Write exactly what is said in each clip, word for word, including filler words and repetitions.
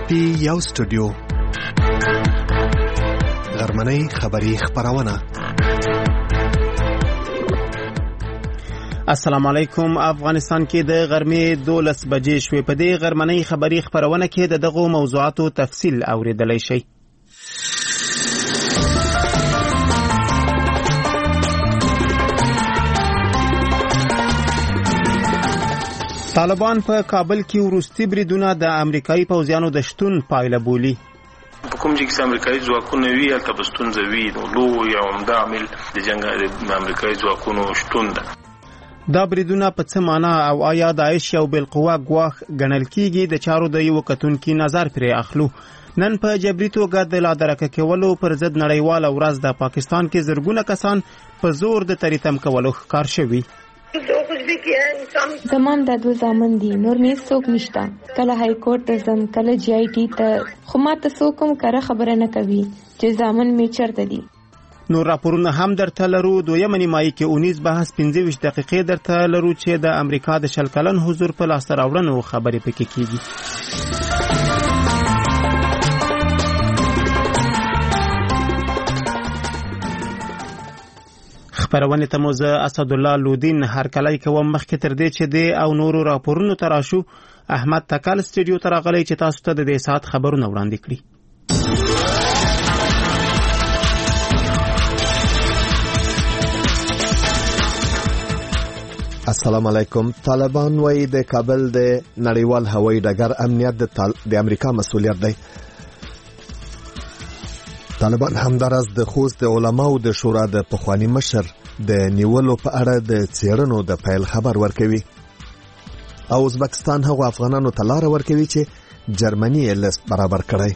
پی یو سټوډیو غرمنۍ خبری خبرونه. السلام علیکم. افغانستان کې د غرمې دولس بجې شوې. په دې غرمنۍ خبری خبرونه کې د دغو موضوعاتو تفصیل اوریدلای شئ. طالبان په کابل کې وروستي بریدونه د امریکایي پوځیانو د شتون پایله بولي. په کوم ځای کې امریکایي ځواکونه وي هلته به ستونزه وي، نو لوی او عمده عامل د جنګ د امریکایي ځواکونو شتون ده. دا بریدونه په څه معنا او آیا داعش یو بالقوه ګواښ ګڼل کیږي؟ د چارو د یو کتونکي نظر پرې اخلو. نن په جبري توګه د لادرکه کولو پر ضد نړیواله ورځ د پاکستان کې زرګونه کسان په زور د تریتم کولو ښکار شوي. زمان د دو زامن دي، نور مې څوک نشته. کله های کورټ ته ځم، کله جی آی ټي ته، خو ما ته څوک هم کره خبره نه کوي چې زامن مې چرته دي. نور راپورونه هم درته لرو. دویمه نیمایي کې اونیز بحث پنځه ویشت دقیقې درته لرو چې د امریکا د شل کلن حضور په لاسته راوړنو خبرې پکې کیږي. خبرونه ته مو زه اسد الله لودین هرکلی کوم. مخکې تر دې چې د او نورو راپورونو تراشو، احمد تکل سټډیو ته راغلی چې تاسو ته د دې ساعت خبرونه وړاندې کړي. السلام علیکم. طالبان وایي د کابل د نړیوال هوایي ډګر امنیت د تال... د امریکا مسؤلیت دی. طالبان همدارس د خوست د علماو د شورا د پخوانی مشر د نیولو په اړه د څېړنو د پیل خبر ورکوي. او ازبکستان هغو افغانانو ته لاره ورکوي چې جرمني یې لست برابر کړی.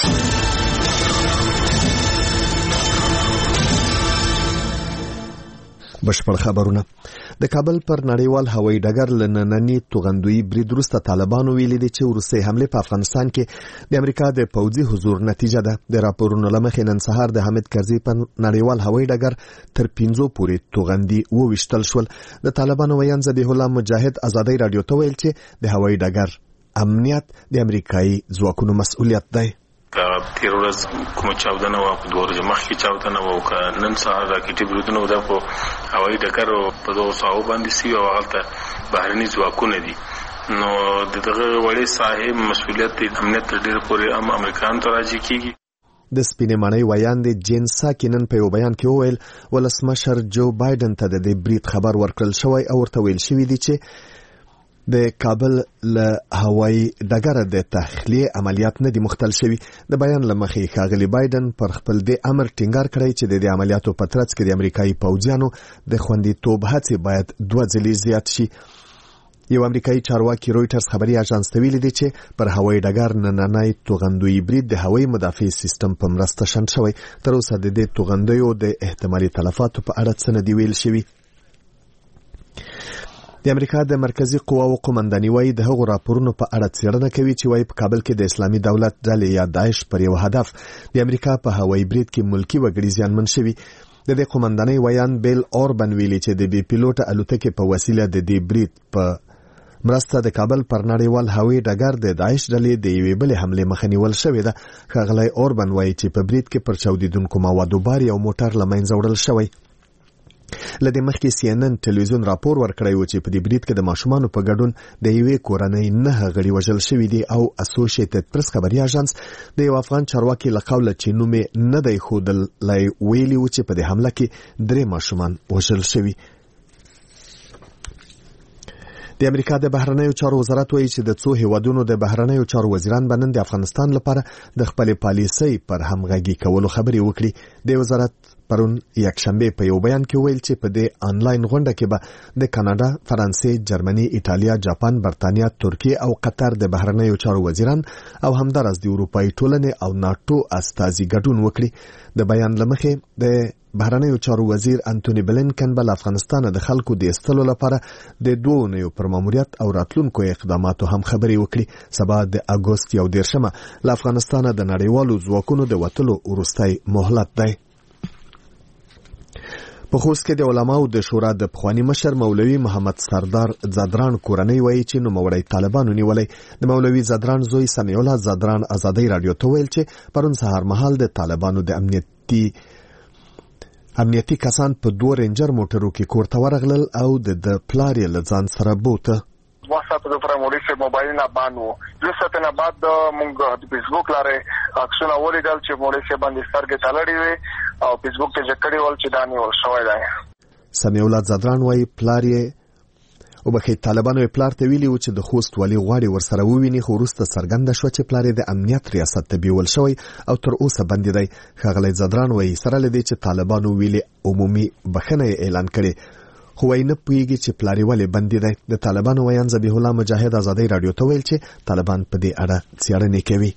بشپړ خبرونه. د کابل پر نړیوال هوایي ډګر لنننی توغندوی برید وروسته طالبانو ویلي دي چې وروستۍ حمله په افغانستان کې د امریکا د پوځي حضور نتیجه ده. د راپورونو له مخې نن سهار د حامد کرزي په نړیوال هوایي ډګر تر پنځو پورې توغندي وویشتل شول. د طالبانو ویان ذبیح الله مجاهد ازادي رادیو ته ویل چې د هوایي ډګر امنیت د امریکایي ځواکونو مسؤلیت دی. تیر ورځ کومه چاودنه وه، په دوه ورځې مخکې چاودنه وه، او که نن سهار راکټي بریدونه وه، دا په هوایي ډګر په دغو ساحو باندې سوي او هلته بهرني ځواکونه دي. نو د دغه وړې ساحې مسؤلیت د امنیت تر ډېره پورې هم امریکایانو ته راجع کېږي. د سپینې ماڼۍ ویان د جین ساکي نن په یو بیان کې وویل ولسمشر جو بایدن ته د دې برید خبر ورکړل شوی او ورته ویل شوي دي چې د کابل له هوایي ډګره د تخلیه عملیات نه دي مختل شوي. د بیان له مخې ښاغلي بایدن پر خپل د امر ټینګار کړی چې د عملیاتو په ترڅ کې د امریکایي پوځیانو د خوندیتوب هڅې باید دوه ځلې زیات شي. یو امریکایي چارواکي رویټرز خبري اژانس ته ویلي دي چې پر هوایي ډګر نننی توغندوی برید د هوایي مدافع سیستم په مرسته شنډ شوی. تر اوسه د دې توغندیو د احتمالي تلفاتو په اړه څه نه دي ویل شوي. د امریکا د مرکزی قواو قومنداني وایي د هغو راپورونو په اړه څېړنه کوي چې وایي په کابل کې د اسلامي دولت ډلې یا داعش پر یو هدف د امریکا په هوایي برید کې ملکی وګړي زیانمن شوي. د دې قومندانۍ ویان بیل اوربن ویلي چې د بي پیلوټه الوتکې په وسیله د دې برید په مرسته د کابل پر نړیوال هوایي ډګر د داعش ډلې د یوې بلې حملې مخه نیول شوې ده. ښاغلی اوربن وایي چې په برید کې پر چاودیدونکو موادو بار یو موټر له منځه وړل شوی. لدې مخکې سی ان ان ټلویزیون راپور ورکړی و چې په دې برید کې د ماشومانو په ګډون د یوې کورنۍ نه غړي وژل شوي دي. او اسوسییټډ پریس خبري اژانس د یو افغان چارواکي له قوله چې نوم یې نه دی ښودلی ویلي و چې په دې حمله کې درې ماشومان وژل شوي. د امریکا د بهرنیو چارو وزارت وایي چې د څو هیوادونو د بهرنیو چارو وزیران به نن د افغانستان لپاره د خپلې پالیسۍ پر همغږي کولو خبرې وکړي. د وزارت پرون یکشنبه په یو بیان کې ویل چې په دې آنلاین غونډه کې به د کاناډا، فرانسې، جرمني، ایټالیا، جاپان، برتانیا، ترکیه او قطر د بهرنیو چارو وزیران او همدارس د اروپایي ټولنې او ناتو استازي ګډون وکړي. د بیان لمخې د بهرنیو چارو وزیر انټونی بلینکن بل افغانستان د خلکو د استلو لپاره د دوه نیو پر ماموریت او راتلونکو اقداماتو هم خبرې وکړي. سبا د اګوست یو دیرشمه له افغانستان د نړیوالو ځواکونو د وټلو وروستۍ مهلت دی. په خوست کې د علماو د شورا د پخوانی مشر مولوي محمد سردار زادران کورنۍ وایي چې نوموړی طالبانو نیولې. د مولوي زادران زوی سمیع الله زادران ازادۍ رادیو ته ویل چې پرون سهار مهال د طالبانو د امنیتي امنیتي کسان په دوه رینجر موټرو کې کور ته ورغلل او د پلار یې له ځان سره بوته. ما ساتو د پر مولوي سے موبایل نه بانو د ساتنه بعد مونږ د فیسبوک لاره اکشن اوریدل چې مولوي سے باندې سترګې چلړې وي او فیسبوک ته ځکړې ول چې دانی ول شوی دی. سمیع الله زادران وايي پلار یې او بخې طالبانو یې پلار ته ویلي و چې د خوست والي غواړي ورسره وویني، خو وروسته څرګنده شوه چې پلار یې د امنیت ریاست ته بیول شوی او تر اوسه بندي دی. ښاغلی زادران وايي سره له دې چې طالبانو ویلي عمومي بخښنه یې اعلان کړې، خو وايي نه پوهېږي چې پلار یې ولې بندي دی. د طالبانو ویان ذبیح الله مجاهد ازادۍ راډیو ته ویل چې طالبان په دې اړه څېړنې کوي.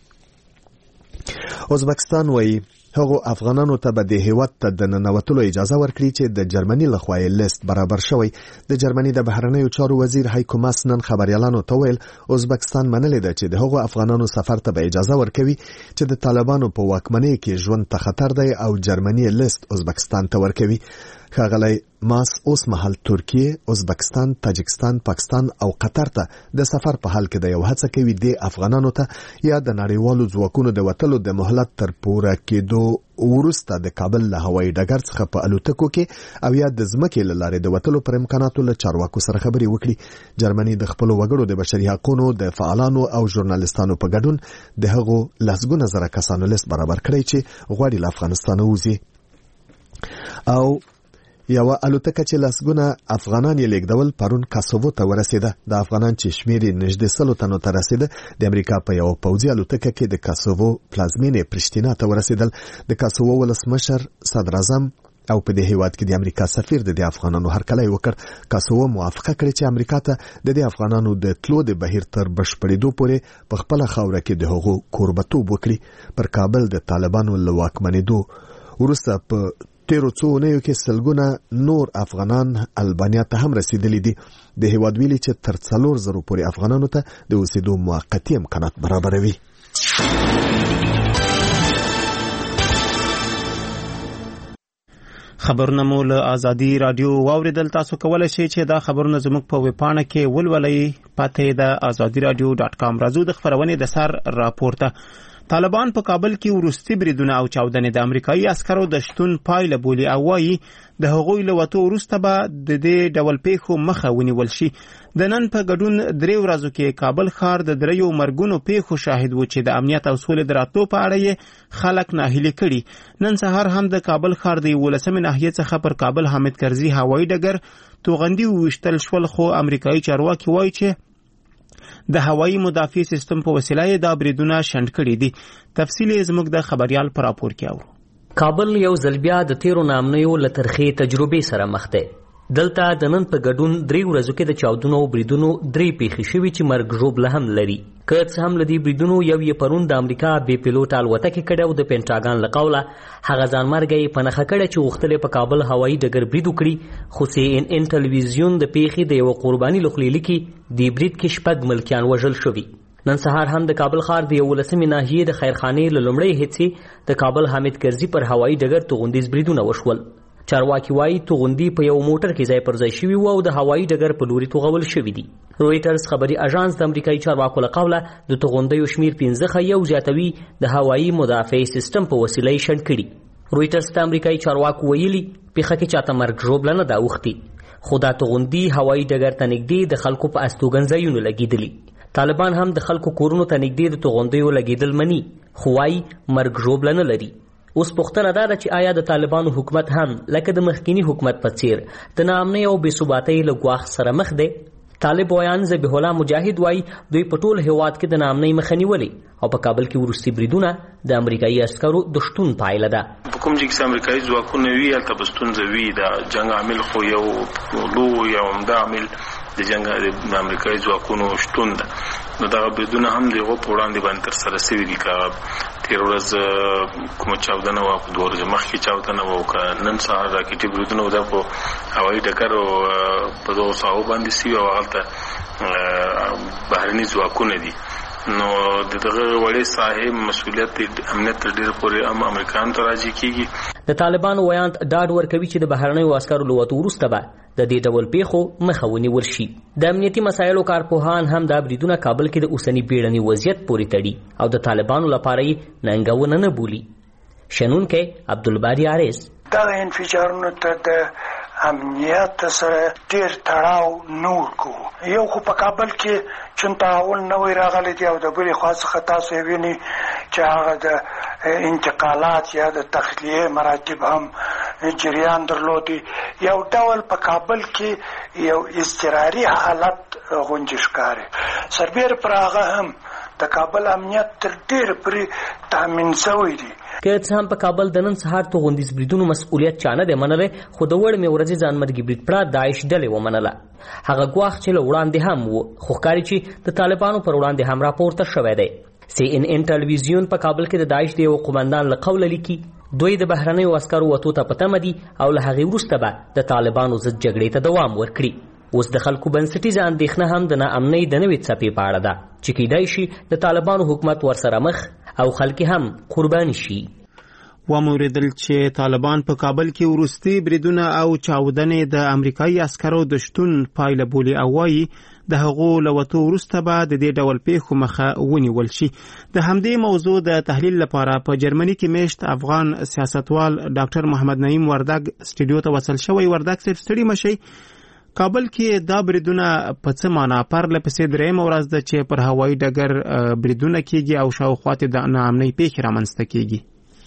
ازبکستان وايي هغو افغانانو ته به د هیواد ته د ننوتلو اجازه ورکړي چې د جرمني لخوا یې لیست برابر شوی. د جرمني د بهرنیو چارو وزیر هایکو ماس نن خبریالانو ته ویل ازبکستان منلې ده چې د هغو افغانانو سفر ته به اجازه ورکوي چې د طالبانو په واکمنۍ کې ژوند ته خطر دی او جرمني لیست ازبکستان ته ورکوي. ښاغلی ماس اوس مهال ترکیه، ازبکستان، تاجکستان، پاکستان او قطر ته د سفر په حال کې د یو هڅه کوي د افغانانو ته یا د نړیوالو ځواکونو د وتلو د مهلت تر پوره کېدو وروسته د کابل له هوایي ډګر څخه په الوتکو کې او یا د ځمکې له لارې د وتلو پر امکاناتو له چارواکو سره خبرې وکړي. جرمني د خپلو وګړو د بشري حقوقو د فعالانو او ژورنالستانو په ګډون د هغو لسګونه زره کسانو لیست برابر کړی چې غواړي له افغانستانه وځي. او یو الوتکه چې لسګونه افغانان یې لیږدول پرون کاسوو ته ورسېده. د افغانان چې شمېر یې نږدې سلو تنو ته رسېده د امریکا په یو پوځي الوتکه کې د کاسوو پلازمینې پرشتینا ته ورسېدل. د کاسوو ولسمشر صدراعظم او په دې هیواد کې د امریکا سفیر د دې افغانانو هرکلی وکړ. کاسوو موافقه کړې چې امریکا ته د دې افغانانو د تلو د بهیر تر بشپړېدو پورې په خپله خاوره کې د هغو کوربتوب وکړي. پر کابل د طالبانو له واکمنېدو وروسته په تیرو څو اونیو کې سلګونه نور افغانان البانیا ته هم رسیدلی دي. د هیواد ویلي چې تر څلور زرو پورې افغانانو ته د اوسېدو موقتي امکانات برابروي. خبرونه مو له ازادي رادیو واوریدل. تاسو کولای شئ چې دا خبرونه زموږ په ویبپاڼه کې ولولئ. پته د ازادي رادیو ډاټ کام. راځو د خبرونې د سر راپورته. طالبان په کابل کې وروستي بریدونه او چاودنې د امریکایي عسکرو د شتون پایله بولي او وایي د هغوی له وتو وروسته به د دې ډول پیښو مخه ونیول شي. د نن په ګډون درې ورځو کې کابل ښار د دریو مرګونو پیښو شاهد و چې د امنیت او سولې د راتلو په اړه یې خلک ناهیلي کړي. نن سهار هم د کابل ښار د یولسمې ناحیې څخه پر کابل حامد کرزي هوایي ډګر توغندي وویشتل شول، خو امریکایي چارواکي وایي چې د هوایي مدافع سیستم په وسیله یې دا بریدونه شنډ کړي دي. تفصیل یې زموږ د خبریال پر راپور کې اورو. کابل یو ځل بیا د تیرو نامنیو له ترخې تجربې سره مخ دی. دلته د نن په ګډون درې ورځو کې د چاودنو او بریدونو درې پیښې شوي چې مرګ ژوبله هم لري. که څه هم له دې بریدونو یو یې پرون د امریکا بې پیلوټ الوتکې کړی او د پینټاګان له قوله هغه ځانمرګی یې په نښه کړی چې غوښتل په کابل هوایي ډګر برید وکړي، خو سی ان ان ټلویزیون د پیښې د یوه قرباني له خولې لیکي دې برید کې شپږ ملکیان وژل شوي. نن سهار هم د کابل ښار د یولسمې ناحیې د خیرخانې له لومړۍ هڅې د کابل حامد کرزي پر هوایي ډګر توغندیز بریدونه وشول. چارواکي وایي توغندي په یو موټر کې ځای پر ځای شوي وو او د هوایي ډګر په لوري توغول شوي دي. رویټرز خبري اژانس د امریکایي چارواکو له قوله د توغندیو شمیر پنځه ښیي او زیاتوي د هوایي مدافع سیستم په وسیله یې شنډ کړي. رویټرز ته امریکایي چارواکو ویلي پیښه کې چاته مرګ ژوبله نه ده اوښتې، خو دا توغندي هوایي ډګر ته نږدې د خلکو په استوګن ځایونو لګېدلي. طالبان هم د خلکو کورونو ته نږدې د توغندیو لګېدل مني، خو وایي مرګ ژوبله نه لري. اوس پوښتنه دا ده چې آیا د طالبانو حکومت هم لکه د مخکینی حکومت په څیر د ناامنۍ او بې ثباتۍ له ګواښ سره مخ دی؟ طالب ویان ذبیح الله مجاهد وایي دوی په ټول هیواد کې د ناامنۍ مخه نیولې او په کابل کې وروستي بریدونه د امریکایي عسکرو د شتون پایله ده. په کوم ځای کې امریکایي ځواکونه وي هلته به ستونزه وي. د جنګ عامل خو یو لوی او عمده عامل د جنګ د امریکایي ځواکونو شتون ده. نو دغه بریدونه هم د هغو په وړاندې باندې ترسره سوي دي. که تېره ورځ کومه چاودنه وه، په دوه ورځې مخکې چاودنه وه، او که نن سهار راکټي بریدونه وه، دا په هوایي ډګر په دغو ساحو باندې سوي او هلته بهرني ځواکونه دي نو دغه وړي صاحب مسولیت امنیت تر ډیره پورې هم امریکایانو ته راځي کیږي. د طالبانو ویانت ډاډ ورکوي چې د بهرنیو عسکرو له وتو وروسته به د دې ډول پیښو مخه ونیول شي. د امنیتي مسایلو کارپوهان هم دا بریدونه کابل کې د اوسني بیړني وضعیت پورې تړي او د طالبانو لپاره یې ننګونه نه بولي. شنونکی عبدالباری عارض: دغه انفجارونو ته د امنیت سره ډیر تړاو نه ورکوو. یو خو په کابل کې چون تعاون نه وی راغلی دی او د بلې خوا څخه تاسو یې وینئ چې هغه د انتقالات یا د تخلیه مراتب هم جریان درلودي. یو ډول په کابل کې یو اضطراري حالت غونډې ښکاري. سربیره پر هغه هم د کابل امنیت تر ډیره پورې تامین شوی دی. که څه هم په کابل د نن سهار توغندیز بریدونو مسؤلیت چا نه دی منلی، خو د وړمې ورځې ځانمرګي برید پړه داعش ډلې ومنله. هغه ګواښ چې له وړاندې هم و، خو ښکاري چې د طالبانو پر وړاندې هم راپورته شوی دی. سی ان ان ټلویزیون په کابل کې د داعش د یو قومندان له قوله لیکي دوی د بهرنیو عسکرو وتو ته په تمه دي او له هغې وروسته به د طالبانو ضد جګړې ته دوام ورکړي. اوس د خلکو بنسټیزه اندېښنه هم د ناامنۍ د نوې څپې په اړه ده چې کیدای شي د طالبانو حکومت ورسره مخ او خلک هم قرباني شي. وموریدل چې طالبان په کابل کې وروستي بریدونه او چاودنې د امریکایي عسکرو د شتون پایله بولي او وایي د هغو له وتو وروسته به د دې ډول پیښو مخه ونیول شي. د همدې موضوع د تحلیل لپاره په جرمني کې میشت افغان سیاستوال ډاکټر محمد نعیم وردګ سټوډیو ته وصل شوی. وردګ صاحب ستړي مشئ. کابل کې دا بریدونه په څه معنا پرله پسې درېیمه ورځ ده چې پر هوایي ډګر بریدونه کیږي او شاوخوا ته د ناامنۍ پیښې رامنځته کیږي.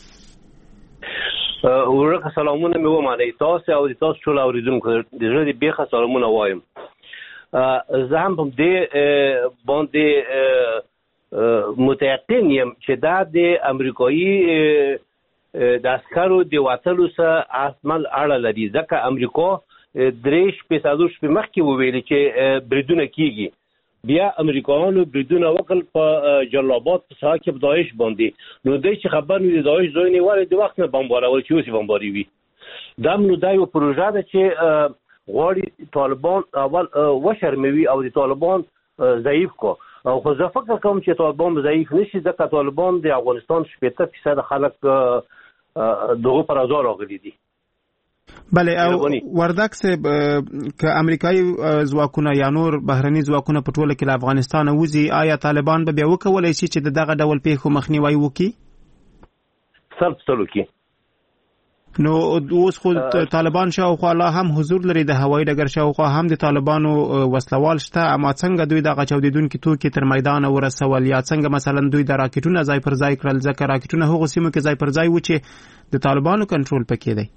ورکه سلامونه مې ومنئ تاسو او تاسو ټول اوریدونکو د زړه د بیخه سلامونه وایم. زه هم په دې باندې متيقن یم چې دا د امریکایي د عسکرو د وتلو سره احتمال اړه لري، ځکه امریکا درې شپې څلور شپې مخکې وویلې چې بریدونه کیږي. بیا امریکایانو بریدونه وکړل په جلالاباد په ساحه کې په داعش باندې. نو دوی چې خبر وي د داعش ځای نیولې د وخت نه بمبارول چې اوس یې بمباري وي. دا نو دا یو پروژه ده چې غواړي طالبان اول وشرموي او د طالبان ضعیف کو. او خو زه فکر کوم چې طالبان ضعیف نشي، ځکه طالبان د افغانستان شپېته فیصد خلک دغه پر ازار راغلي دي. بله، او وردګ صاحب که امریکایي ځواکونه یا نور بهرني ځواکونه په ټوله کې له افغانستانه وځي، آیا طالبان به بیا وکولی شي چې د دغه ډول پیښو مخنیوی وکړي؟ سل په سلو کې. نو اوس خو طالبان شاوخوا لا هم حضور لري د هوایي ډګر شاوخوا هم د طالبانو وسلوال شته، اما څنګه دوی دغه چاودېدونکي توکي تر میدانه ورسول یا څنګه مثلا دوی د راکټونه ځای پر ځای کړل، ځکه راکټونه هغو سیمو کې ځای پر ځای و چې د طالبانو کنټرول پکې دی.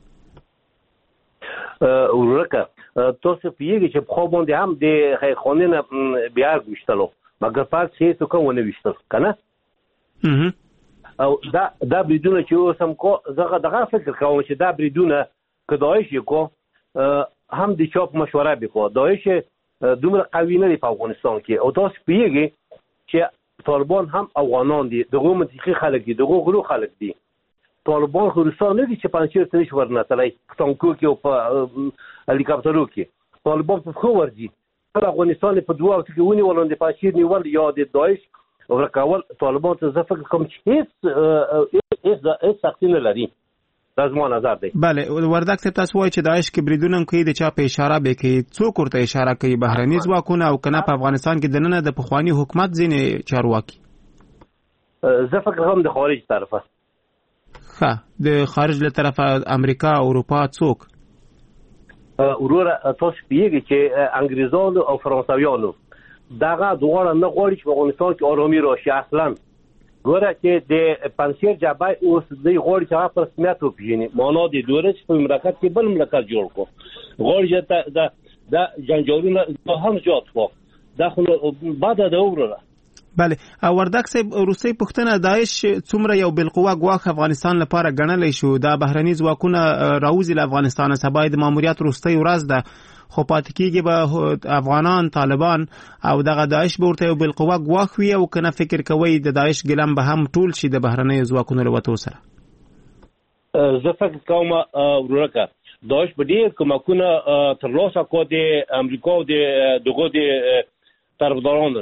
ورکه تاسو پیږي چې په خو باندې هم د خیرخانې نه بیا وشتلو، مګر پات شي څه کوم نه وشتل کنه. او دا دا بریدونه چې اوس هم کو زغه دغه فکر کوم چې دا بریدونه که داعش یې کو هم د چاپ مشوره بکو. داعش دومره قوي نه دی په افغانستان کې، او تاسو پیږي چې طالبان هم افغانان دي، دغه منطقي خلک دي، دغه غرو خلک دي. طالبان خو روسان نه دي چې پنځیر ته نشي ورنتلی په ټانکو کې او په هلیکاپټرو کې. طالبان په خو ورځي په افغانستان په دوه وخت کې ونیول، د پنځیر نیول یا د داعش ورکول. طالبان ته زه فکر کوم چې هیڅ هیڅ سختي نه لري. دا زما نظر دی. بله، وردګ صاحب تاسو وایئ چې داعش کې بریدونه کوي، د چا په اشاره به کوي؟ څوک ورته اشاره کوي؟ بهرني ځواکونه او کنه په افغانستان کې دننه د پخواني حکومت ځینې چارواکي؟ زه فکر کوم د خارج طرفه. ښه، د خارج له طرفه امریکا او اروپا څوک؟ وروره تاسو پیږي چې انګریزانو او فرانسویانو دغه دواړه نه غواړي چې په افغانستان کې آرامي راشي. اصلا ګوره چې د پنځیر جبهه اوس دوی غواړي چې هغه په رسمیت وپېژني، معنا د دولت په مملکت کې بل مملکت جوړ کړو. غواړي چې د جنجالونه هم زیات کړو. دا خو بده ده وروره. بله، وردګ صاحب روسي پښتنه داعش څومره یو بالقوه ګواښ افغانستان لپاره ګڼلی شو؟ دا بهرني ځواکونه راوځي له افغانستانه، سبا د ماموریت وروستۍ ورځ ده، خو پاتې کېږي به افغانان طالبان او دغه داعش به ورته یو بالقوه ګواښ وي، او کنه فکر کوئ د داعش ګلم به هم ټول شي د بهرنیو ځواکونو له وتو سره؟ زه فکر کوم ورکه داعش به ډېر کومکونه ترلاسه کړي د امریکا او د دغه د طرفدارانو نه،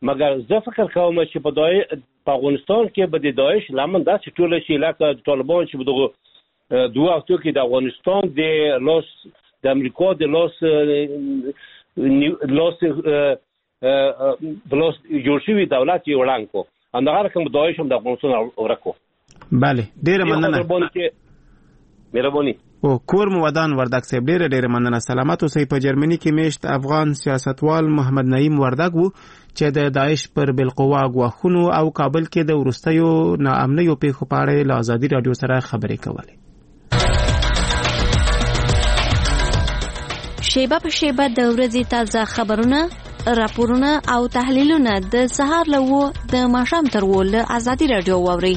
مګر زه فکر کوم چې په دای په افغانستان کې به د داعش لمن داسې ټول شي لکه طالبان چې دغه دوه وختو کې د افغانستان د لاس د امریکا د لاس لاس بلاس جوړ شوی دولت یې وړاندې کو همدغه رقم داعش هم د افغانستان ورکو. بله ډیره مننه. مهرباني. او کور مو ودان وردک صاحب ډیره ډیره مننه. سلامات اوسئ. په جرمني کې میشت افغان سیاستوال محمد نعیم وردک وو چې د داعش پر بالقوا غواخونو او کابل کې د ورستیو ناامنیو پیښو په اړه له ازادي رادیو سره خبرې کولې. شیبه په شیبه د ورځې تازه خبرونه، راپورونه او تحلیلونه د سهار له وو د ماښام تر وو له ازادي رادیو واورئ.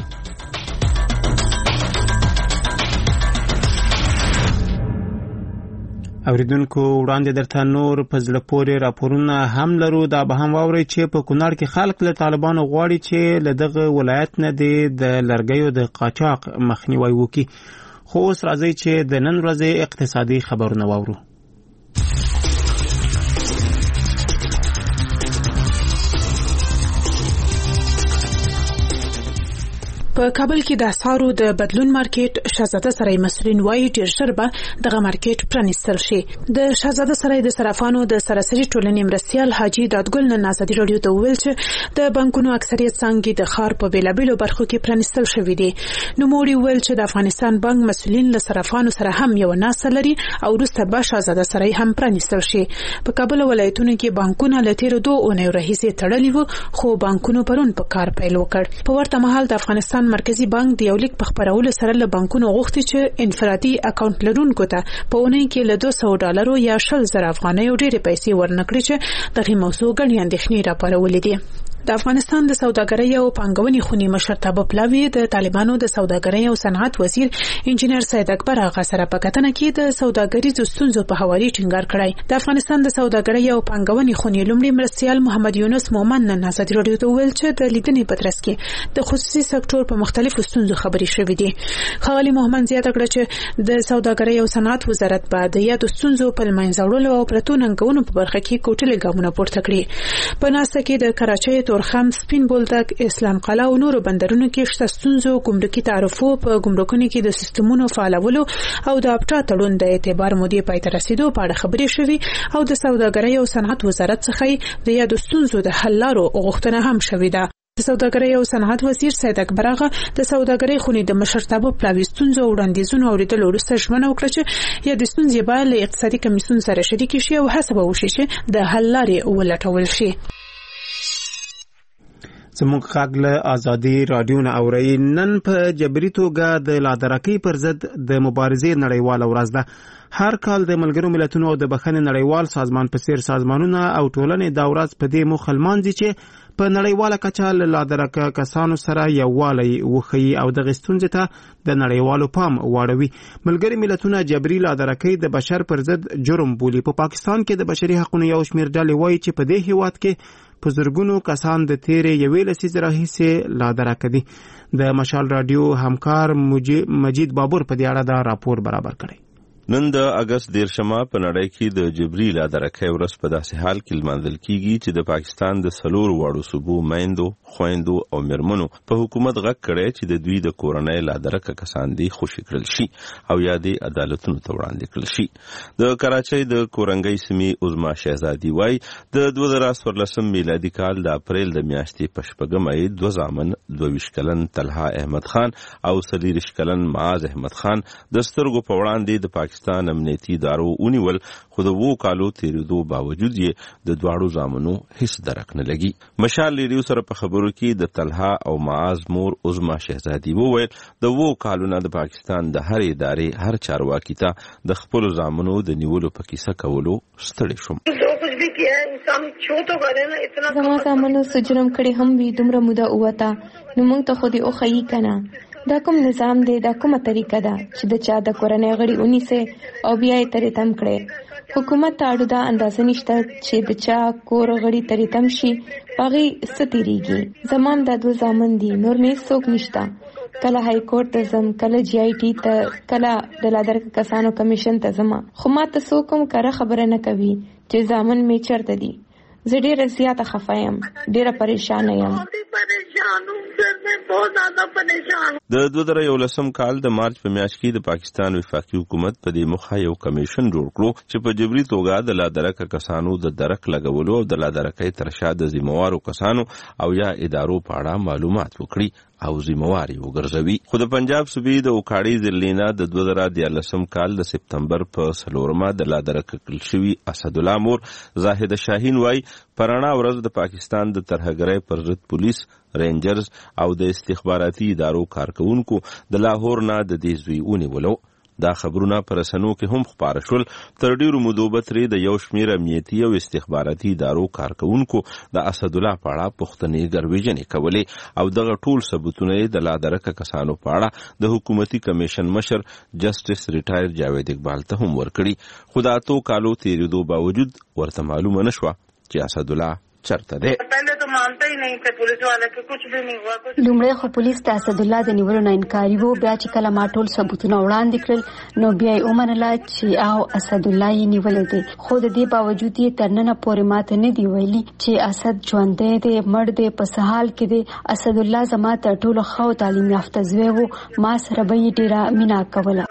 اوریدونکو وړاندې درته نور په زړه پورې راپورونه هم لرو. دا به هم واورئ چې په کونړ کې خلک له طالبانو غواړي چې له دغه ولایت نه د لرګیو د قاچاق مخنیوي وکړي. خو اوس راځئ چې د نن ورځې اقتصادي خبرونه واورو. په کابل کې د اسعارو د بدلون مارکیټ شهزاده سرای مسؤلین وایي ډیر ژر به دغه مارکیټ پرانیستل شي. د شهزاده سرای د صرافانو د سراسري ټولنې مرستیال حاجی دادګل نن ازادي رادیو ته وویل چې د بانکونو اکثریت څانګې د ښار په بیلابیلو برخو کې پرانیستل شوي دي. نوموړي وویل چې د افغانستان بانک مسؤلین له صرافانو سره هم یو ناسه لري او وروسته به شهزاده سرای هم پرانیستل شي. په کابل ولایتونو کې بانکونه له تیرو دوه اونیو راهیسې تړلي وو، خو بانکونو پرون په کار پیل وکړ. په ورته مهال د افغانستان مرکزی بانک د یو لیک په خبرولو سره له بانکونو غوښتي چې انفرادي اکاونټ لرونکو ته په اونۍ کې له دوه سوه ډالرو یا شل زره افغانۍ ډېرې پیسې ورنکړي چې دغه موضوع ګڼې اندېښنې راپارولې دي. د افغانستان د سوداګرۍ او پانګونې خونی مشرتابه پلاوی د طالبانو د سوداګرۍ او صنعت وزیر انجنیر سید اکبر آغا سره په کتنه کې د سوداګریزو ستونزو په حواله ټینګار کړی. د افغانستان د سوداګرۍ او پانګونې خونی لومړي مرستیال محمد یونس مومن نن ازادي رادیو ته ویل چې د لیدنې په ترڅ کې د خصوصي سکتور په مختلفو ستونزو خبرې شوې دي. ښاغلي مومن زیاته کړه چې د سوداګرۍ او صنعت وزارت به د یادو ستونزو په لمنځه وړلو او پرتو ننګونو په برخه کې کوټلې ګامونه پورته کړي. په ناسته کې د کراچۍ تورخم، سپین بولدک، اسلام قلعه او نورو بندرونو کې شته ستونزو، ګمرکي تعرفو په ګمرکونو کې د سیستمونو فعالولو او د اپټا تړون د اعتبار مودې پای ته رسیدو په اړه خبرې شوې او د سوداګرۍ او صنعت وزارت څخه د یادو ستونزو د حل لارو غوښتنه هم شوې ده. د سوداګرۍ او صنعت وزیر سید اکبر آغا د سوداګرۍ خونې د مشرتابه پلاوي ستونزو او وړاندیزونو اوریدلو وروسته ژمنه وکړه چې یا د ستونزې باید له اقتصادي کمیسیون سره شریک شي او هڅه به وشي چې د حل لارې ولټول شي. زموږ غږ له ازادي رادیو نه اورئ. نن په جبري توګه د لادرکۍ پر ضد د مبارزې نړیواله ورځ ده. هر کال د ملګرو ملتونو او د بخښنې نړیوال سازمان په څیر سازمانونه او ټولنې دا ورځ په دې موخه لمانځي چې په نړیواله کچه له لادرکه کسانو سره یووالی وښیي او دغې ستونزې ته د نړیوالو پام واړوي. ملګري ملتونه جبري لادرکۍ د بشر پر ضد جرم بولي. په پاکستان کې د بشري حقوقو یو شمېر ډلې وایي چې په دې هیواد کې په زرګونو کسان د تیرې یوې لسیزې راهیسې لادرکه دي. د مشال رادیو همکار مجید بابور په دې اړه دا راپور برابر کړی. نن د اگست دیرشمه په نړۍ کې د جبري لادرکۍ ورځ په داسې حال کې لمانځل کیږي چې د پاکستان د څلور واړو صوبو میندو، خویندو او میرمنو په حکومت غږ کړی چې د دوی د کورنۍ لادرکه کسان دي خوشي کړل شي او یا د عدالتونو ته وړاندې کړل شي. د کراچۍ د کورنګۍ سیمې عظما شهزادي وایي د دوه زره څوارلسم میلادي کال د اپریل د میاشتې په شپږمه یې دوه زامن دوه ویشت کلن طلحه احمد خان او څلېرویشت کلن معاذ احمد خان د سترګو په وړاندې د پاکستان پاکستان امنیتي ادارو ونیول، خو د وو کالو تیریدو باوجود یې د دواړو زامنو هیڅ درک نه لګي. مشال لیریو سره په خبرو کې د طلحه او معاذ مور عظما شهزادي وویل د وو کالو نه د پاکستان د هر ادارې هر چارواکي ته د خپل زامنو د نیولو په کیسه کولو ستړي شوم. زما زامنو سجرم کړي هم وی دومره موده اوته نو موږ ته خو دې او خی کنه دا کوم نظام دی، دا کومه طریقه ده چې د چا د کورنۍ غړي ونیسه او بیا یې ترې تم کړي. حکومت ته اړو دا اندازه نشته چې د چا کور غړي ترې تم شي هغې څه تېرېږي. زما دا دوه زامن دي، نور مې څوک نشته. کله های کورټ ته ځم، کله جی آی ټي ته، کله د لادرکه کسانو کمیشن ته ځم، خو ما ته څوک هم کره خبره نه کوي چې زامن مې چېرته دي. زه ډیره زیاته خفه یم، ډیره پریشانه یم. د دوه زره یولسم کال د مارچ په میاشت کې د پاکستان وفاقي حکومت په دې مخه یو کمیشن جوړ کړو چې په جبري توګه د لادرکه کسانو د درک لګولو او د لادرکې ترشا د ذمہوارو کسانو او یا ادارو په اړه معلومات وکړي او ذمہواري وګرځوي. خو د پنجاب صوبې د اوکاړي ضلع د دوه زره دیارلسم کال د سپتمبر په څلورمه د لادرکه کړل شوي اسد الله مور زاهد شاهین وای پرانا ورځ د پاکستان د ترهګرۍ پر ضد پولیس، رینجرز او د استخباراتي ادارو کارکونکو د لاهور نه د دې زوی ونیولو. دا خبرونه پر رسنیو کې هم خبره شول. تر ډیرو مودو به د یو شمیر امنیتي او استخباراتي ادارو کارکونکو د اسد الله په اړه پوښتنې ګرویجنې کولې او دغه ټول ثبوتونه د لادرکه کسانو په اړه د حکومتي کمیشن مشر جسټس ریټایر جاوید اقبال ته هم ورکړي. خو دا تو کالو تیریدو باوجود ورته معلومه نشوه چې اسد الله چرته دی. لومړی خو پولیس د اسد الله د نیولو نه انکاري وو، بیا چې کله ما ټول ثبوتونه وړاندې کړل نو بیا یې ومنله چې او اسد الله یې نیولې دی. خو د دې باوجود یې تر ننه پورې ماته نه دی ویلي چې اسد ژوندی دی مړ دی په څه حال کې دی. اسد الله زما تر ټولو ښه او تعلیم یافته زوی و، ما سره به یې ډېره مینه کوله.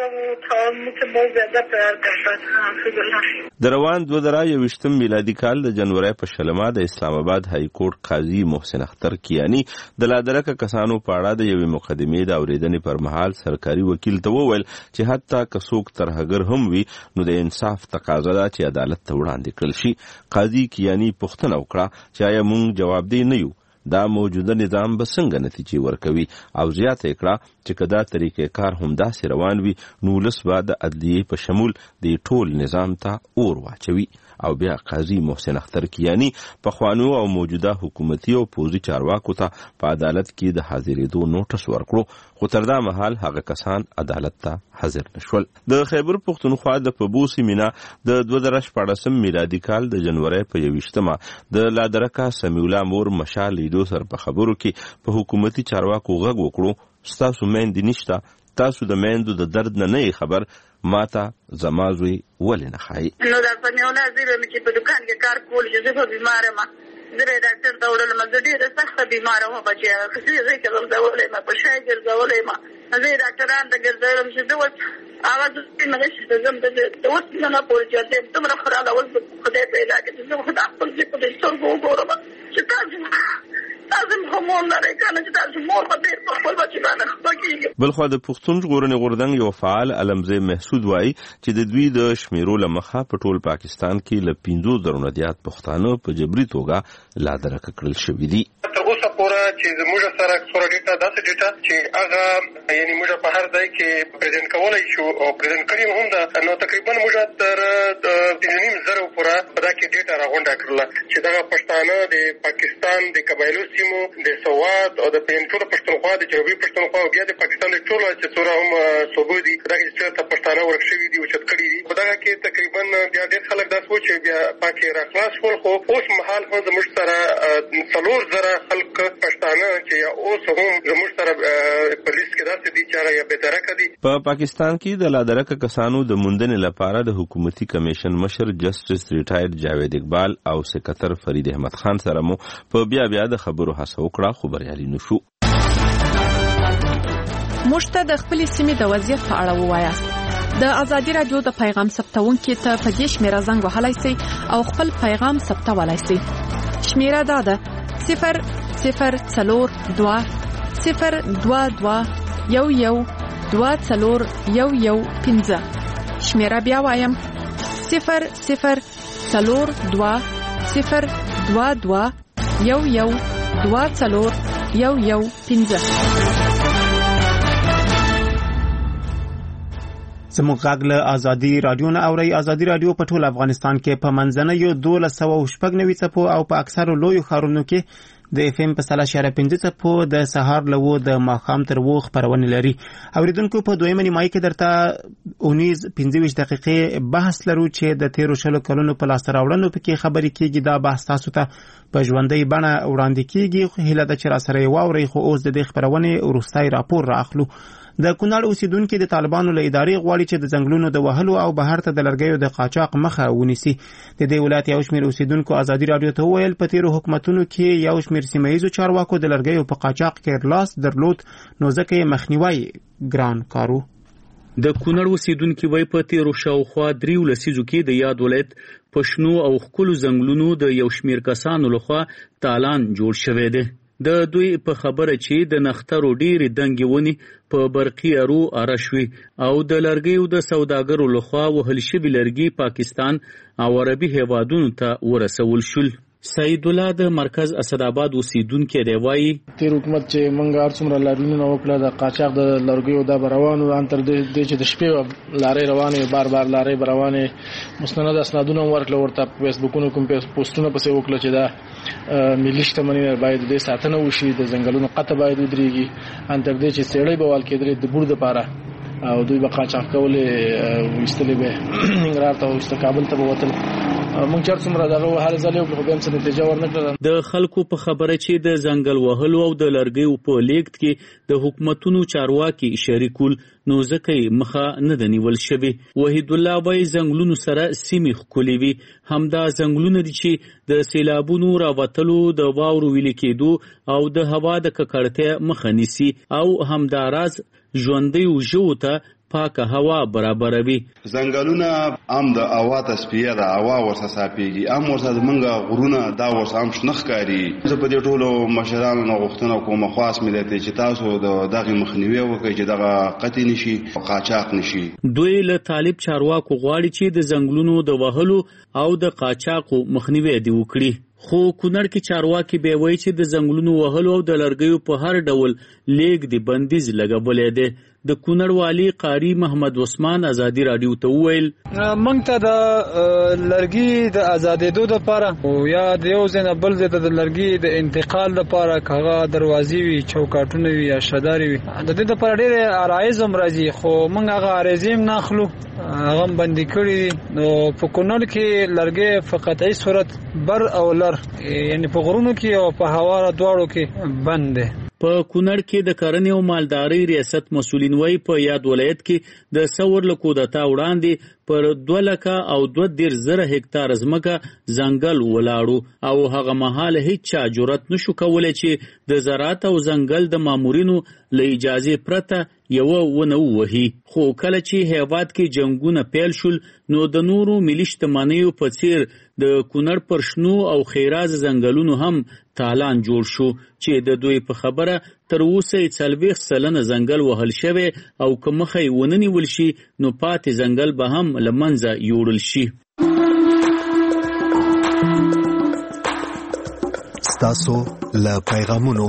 د روان دوه زره یوویشتم میلادي کال د جنوري په شلمه د اسلام آباد های کورټ قاضي محسن اختر کیانی د لادرکه کسانو په اړه د یوې مقدمې د اوریدنې پر مهال سرکاري وکیل ته وویل چې حتی که څوک ترهګر هم وي نو د انصاف تقاضا ده چې عدالت ته وړاندې کړل شي. قاضي کیانی پوښتنه وکړه چې آیا موږ جوابدې نه یو، دا موجوده نظام به څنګه نتیجې ورکوي او زیاته کړه چې کدا طریقې کار هم داسې روان وي نو ولس به د عدلیې په شمول د ټول نظام ته اور واچوي. او بیا قاضي محسن اختر کیانی په خوانو او موجوده حکومتي او پوزي چارواکو ته په عدالت کې د حاضرېدو نوټس ورکړو، خو تر دا مهال هغه کسان عدالت ته حاضر نشول. د خیبر پښتونخوا د پبو سیمینا د دوه زره شپاړسم میلادي کال د جنوري په یوویشتمه د لادرکه سمیع الله مور مشال لیدو سر په خبرو کې په حکومتي چارواکو غږ وکړو، ستاسو میندې نشته، تاسو د میندو د درد نه نه خبر، ماته زما زوی ولې نه خایي. نو دا په نیونه زیره مې چې په دکان کې کار کول چې زه په بیماره ما زه ډاکټر ته وړل ما زه ډېره سخته بیماره وم بچی خو زه کې ګرځولې ما په شای ګرځولې ما زه ډاکټران ته ګرځولم چې زه اوس هغه د مګش ته زم ته اوس نه پورې چې تمره خراله اوس خدای پیدا کړي زه خدای خپل دې په دې سترګو وګورم چې تاسو لازم همون لري کنه چې تاسو مور په دې خپل بچی باندې خپل. بلخو د پښتون ژغورنې غورځنګ یو فعال علمزی محسود وایي چې د دوی د شمیرو لمخه په ټول پاکستان کې ل پنځو زرو نه زیات پښتانه په جبري توګه لادرکه کړل شوي دي. تر اوسه پورې چې زموږ سره څوره ډیټا داسې ډیټا چې هغه یعنی موږ په هر ځای کې پریزنټ کولای شو او پریزنټ کړی هم دا نو تقریبا موږ تر پنځه نیم زره پورې په دا کې ډیټا راغونډه کړل چې دا پښتانه د پاکستان د قبایلو سیمو د سواد او د پنځه پښتونخوا د جنوبي پښتونخوا او بیا د پاکستان د ټولو چې څوره هم صوبې دي دا چې پښتانه ورکشوي دي او چې کړی دي په دا کې تقریبا بیا ډېر خلک دا سوچ بیا پاکي راخلاص شول. خو اوس مهال هم زموږ سره څلور زره خلک پښتانه چې اوس هم زموږ سره په لیست کې داسې دي چې هغه یا بېدرکه دي. په پاکستان کې د لادرکه کسانو د موندنې لپاره د حکومتي کمیشن مشر جسټس ریټایر جاوید اقبال او سکرټر فرید احمد خان سره مو په بیا بیا د خبرو هڅه وکړه، خو بریالي نشو. موږ ته د خپل سیمې د وضعیت په اړه ووایاست. د ازادي رادیو د پیغام ثبتونکو ته په دې شمیره زنګ وهلای شئ او خپل پیغام ثبتولای شئ. شمیره دا ده صفر صفر څلور دوه صفر دوه دوه یو یو دوه څلور یو یو پنځه. شمیره بیا وایم صفر صفر څلور دوه صفر دوه دوه یو یو دوه څلور یو یو پنځه. زموږ غږ له ازادي رادیو نه اوري. ازادي رادیو په ټول افغانستان کې په منځنیو دولس سوه شپږ نوي څپو او په اکثرو لویو ښارونو کې د اف ام په سلا اشاریه پنځه څپو د سهار له و د ماښام تر و خبرونه لري. اوریدونکو په دویمه نیمایي کې درته اونیز پنځه ویشت دقیقې بحث لرو چې د تیرو شلو کلونو په لاس راوړنو پکې خبرې کیږي. دا بحث تاسو ته په ژوندۍ بڼه وړاندې کیږي. هیله ده چې را سره واورئ. خو اوس د دې خبرونه ورستای راپور راخلو. د کونړ اوسیدونکو د طالبانو له ادارې غواړي چې د ځنګلونو د وهلو او بهر ته د لرګیو د قاچاق مخه ونیسي. د دې ولایت یو شمېر اوسیدونکو ازادي راډیو ته وویل په تیرو حکومتونو کې یو شمېر سیمه ییزو چارواکو د لرګیو په قاچاق کې لاس درلود، نو ځکه یې مخنیوی ګران کارو. د کونړ اوسیدونکو وای په تیرو شاوخوا دریو لسیزو کې د یاد ولایت پښنو او خپل ځنګلونو د یو شمیر کسانو لخوا تالان جوړ شوی دی. د دوی په خبره چې د نخترو ډېرې دنګې ونې په برقي ارو اره شوې او د لرګیو د سوداګرو لخوا وهل شوي لرګي پاکستان او عربي هیوادونو ته ورسول شول. سعید الله د مرکز اسداباد اوسیدونکو دی وایي تیر حکومت چې مونږ هر څومره لارونه وکړه د قاچاق د لرګیو د روانو ان تر دې چې د شپې لارې روانې بار بار لارې روانې مستند اسنادونه ورکړل ورته فیسبوکونو کوم پوسټونه پسې وکړه چې دا ملي شتمنۍ باید د ساتنه وشي، د ځنګلونو قطع باید ودرېږي، ان تر دې چې سړی به وال کېدل د بور د پاره او دوی به قاچاق کولې وستلې به ننګرهار ته او کابل ته ووتل. مونږ چر څومره دغه وهاله ځلې خو به هم څه نتیجه ورنکړه. د خلکو په خبره چې د ځنګل وهلو او د لرګیو په لیږد کې د حکومتونو چارواکي شریکول، نو ځکه یې مخه نه ده نیول شوې. وحید الله وایي ځنګلونو سره سیمې ښکلې وي، همدا ځنګلونه دي چې د سیلابونو راوتلو، د واورو ویلې کېدو او د هوا د ککړتیا مخه نیسي او همداراز ژوندیو ژوو ته پاکه هوا برابروي. ځنګلونه هم د هوا تصفیه ده، هوا ورسره صافېږي، هم ورسره زمونږ غرونه دا ورسره هم شنه ښکاري. زه په دې ټولو مشرانو نه غوښتنه کوم خاص ملت چې تاسو د دغه مخنیوي وکړئ چې دغه قطع نشي، قاچاق نشي. دوی له طالب چارواکو غواړي چې د ځنګلونو د وهلو او د قاچاقو مخنیوي دې وکړي. خو کونړ کې چارواکي به وایي چې د ځنګلونو وهلو او د لرګیو په هر ډول لیږد د بندیز لګولې ده. د کونړ والی قاری محمد عثمان ازادي راډیو ته وویل مونږ ته د لرګي د آزادېدو لپاره او یا د یو ځای نه بل ځای ته د لرګي د انتقال لپاره هغه دروازې وي، چوکاټونه وي یا شدارې وي، د دې لپاره ډېرې عرایض هم راځي، خو مونږ هغه عرایض هم نه اخلو، هغه هم بندي کړي. نو په کونړ کې لرګي په قطعي صورت بر او لر یعنی په غرونو کې او په هوا دواړو کې بند دي. په کونړ کې د کرنې او مالدارۍ ریاست مسؤلین وایي په یاد ولایت کې د ثور له کودتا وړاندې پر دوه لکه او دوه دېرش زره هکتار ځمکه ځنګل ولاړو او هغه مهال هیڅ چا جرأت نشو کولی چې د زراعت او ځنګل د مامورینو له اجازې پرته یوه ونه ووهي. خو کله چې هیواد کې جنګونه پیل شول، نو د نورو ملي شتمنیو په څیر د کونړ پر شنو او خیراز ځنګلونو هم تالان جوړ شو چې د دوی په خبره تر اوسه یې څلوېښت سلنه ځنګل وهل شوی او که مخه یې ونه نیول شي نو پاتې ځنګل به هم له منځه یوړل شي. ستاسو له پیغامونو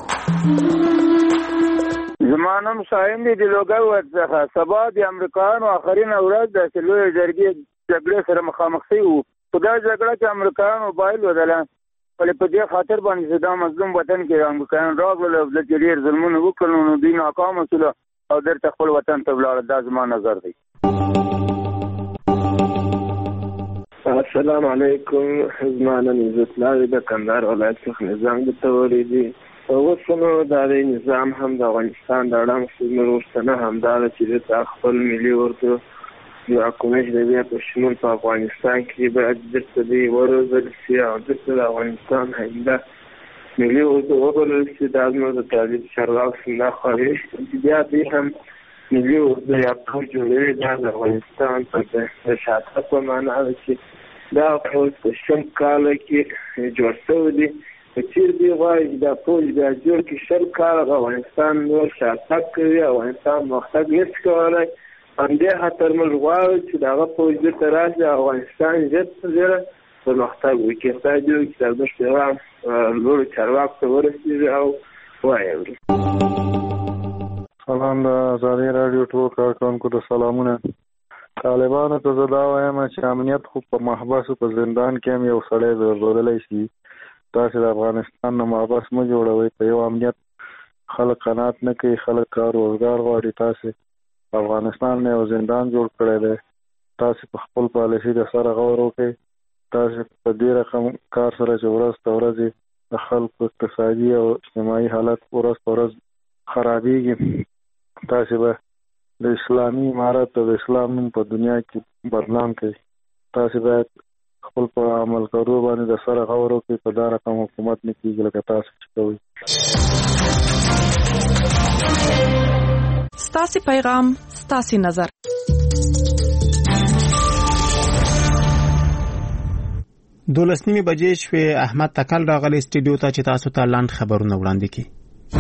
زما نوم شاهین دی د لوګر څخه. سبا د امریکایانو آخرینه ورځ ده چې لویې جرګې جګړې سره مخامخ شوي وو. په دا جګړه کې امریکایانو بایل ودله، ولې په دې خاطر باندې چې دا مظلوم وطن کې امریکایان راغلل او دلته ډېر ظلمونه وکړل، نو دوی ناکامه شول او بیرته خپل وطن ته ولاړل. دا زما نظر دی. السلام علیکم. زما نوم عزت الله د کندهار ولایت څخه نظام درته ولیدي. اوس نو دا د نظام هم د افغانستان د اړم سیمې ورسته همدا ده چې د خپل ملي ورته د حکومت د بیا په شمول په افغانستان کې باید درته دی وروزل شي او درته د افغانستان همدا ملي ورته وبلل شي. دا زموږ د طالب چارواکو نه خواهش چې بیا دوی هم ملي ورته یا پوځ جوړوي. دا د افغانستان په شاتګ په معنا ده چې دا پوځ په شل کاله کې جوړ شوی دی. په چیر دی غواړي دا پوځ بیا جوړ کړي شل کاله افغانستان نور شاتګ کوي، افغانستان مختګ نشي کولی. همدې خاطر موږ غواړو چې دغه پوځ بیرته راشي، افغانستان ژر تر ژره پرمختګ وکړي. خدای دې وکړي چې زموږ پیغام لوړو چارواکو ته ورسېږي او وایي. سلام د ازادي راډیو ټول کارکونکو ته سلامونه. طالبانو ته زه دا وایم چې امنیت خو په محبسو په زندان کې هم یو سړی درلودلی شي. تاسې د افغانستان نه محبس مه جوړوئ. په یو امنیت خلک قناعت نه کوي، خلک کار روزګار غواړي. تاسې افغانستان نه یو زندان جوړ کړی دی. تاسې په خپل پالیسي د سره غور وکړئ. تاسې په دې رقم کار سره چې ورځ په ورځ د خلکو اقتصادي او اجتماعي حالت ورځ په ورځ خرابېږي، تاسو به د اسلامي امارت او د اسلام نوم په دنیا کې بدنام کړئ. تاسو باید خپل په عمل کولو باندې د سره غور وکړئ. په دا رقم حکومت نه کېږي لکه تاسو چې کوئ. ستاسو پیغام ستاسو نظر. دولس نیمه بجې شوې. احمد تکل راغلی سټډیو ته چې تاسو ته لاند خبرونه وړاندې کړي.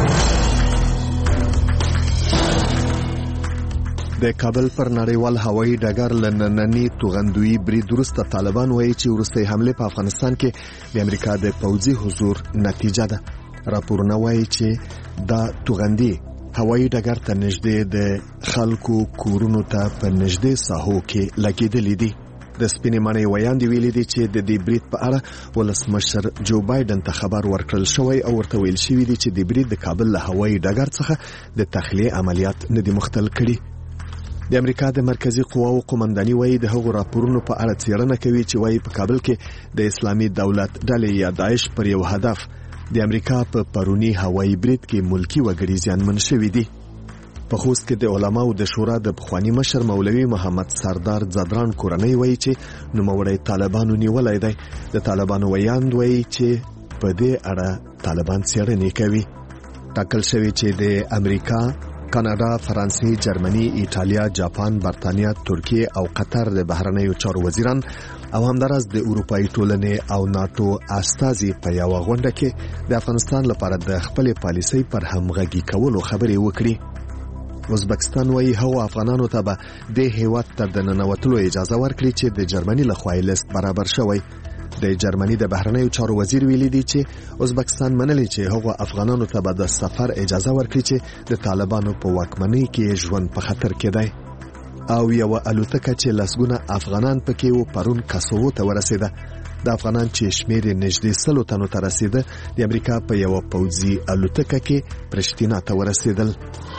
د کابل پر نړیوال هوایي ډګر لنننی توغندوی برید وروسته طالبان وایي چې وروستۍ حمله په افغانستان کې د امریکا د پوځي حضور نتیجه ده. راپورونه وایي چې دا توغندي هوایي ډګر ته نږدې د خلکو کورونو ته په نږدې ساحو کې لګېدلې دي. د سپینې ماڼۍ ویاندې ویلي دي چې د دې برید په اړه ولسمشر جو بایدن ته خبر ورکړل شوی او ورته ویل شوی دی چې د برید د کابل له هوایي ډګر څخه د تخلیه عملیات نه دي مختل کړي. د امریکا د مرکزی قواو قومنداني وایي د هغو راپورونو په اړه څېړنه کوي چې وایي په کابل کې د اسلامي دولت ډلې یا داعش پر یو هدف د امریکا په پرونی هوایي برید کې ملکی وګړي زیانمن شوي دي. په خوست کې د علماو د شورا د پخوانی مشر مولوي محمد سردار زدران کورنۍ وایي چې نوموړی طالبانو نیولای دی. د طالبانو ویاند وایي چې په دې اړه طالبان څېړنې کوي. ټاکل شوی چې د امریکا، کاناډا، فرانسې، جرمني، ایټالیا، جاپان، برتانیا، ترکیه او قطر د بهرنیو چارو وزیران او همدارس د اروپאי ټولنې او ناتو استازي په یو غونډه کې د افغانستان لپاره د خپل پالیسۍ پر همغږي کولو خبرې وکړي. ازبکستان وایي هغو افغانانو ته به د هیواد ته د ننوتلو اجازه ورکړي چې د جرمني لخوا لیست برابر شوی. د جرمني د بهرنیو چارو وزیر ویلي دی چې ازبکستان منلي چې هغو افغانانو ته به د سفر اجازه ورکړي چې د طالبانو په واکمنۍ کې ژوند په خطر کې دی. او یو الوتکه چې لسګونه افغانان پکې و پرون کاسوو ته ورسېده. د افغانان چې شمیر یې نږدې سلو تنو ته رسېده د امریکا په یو پوځي الوتکه کې پرشتینا ته ورسېدل.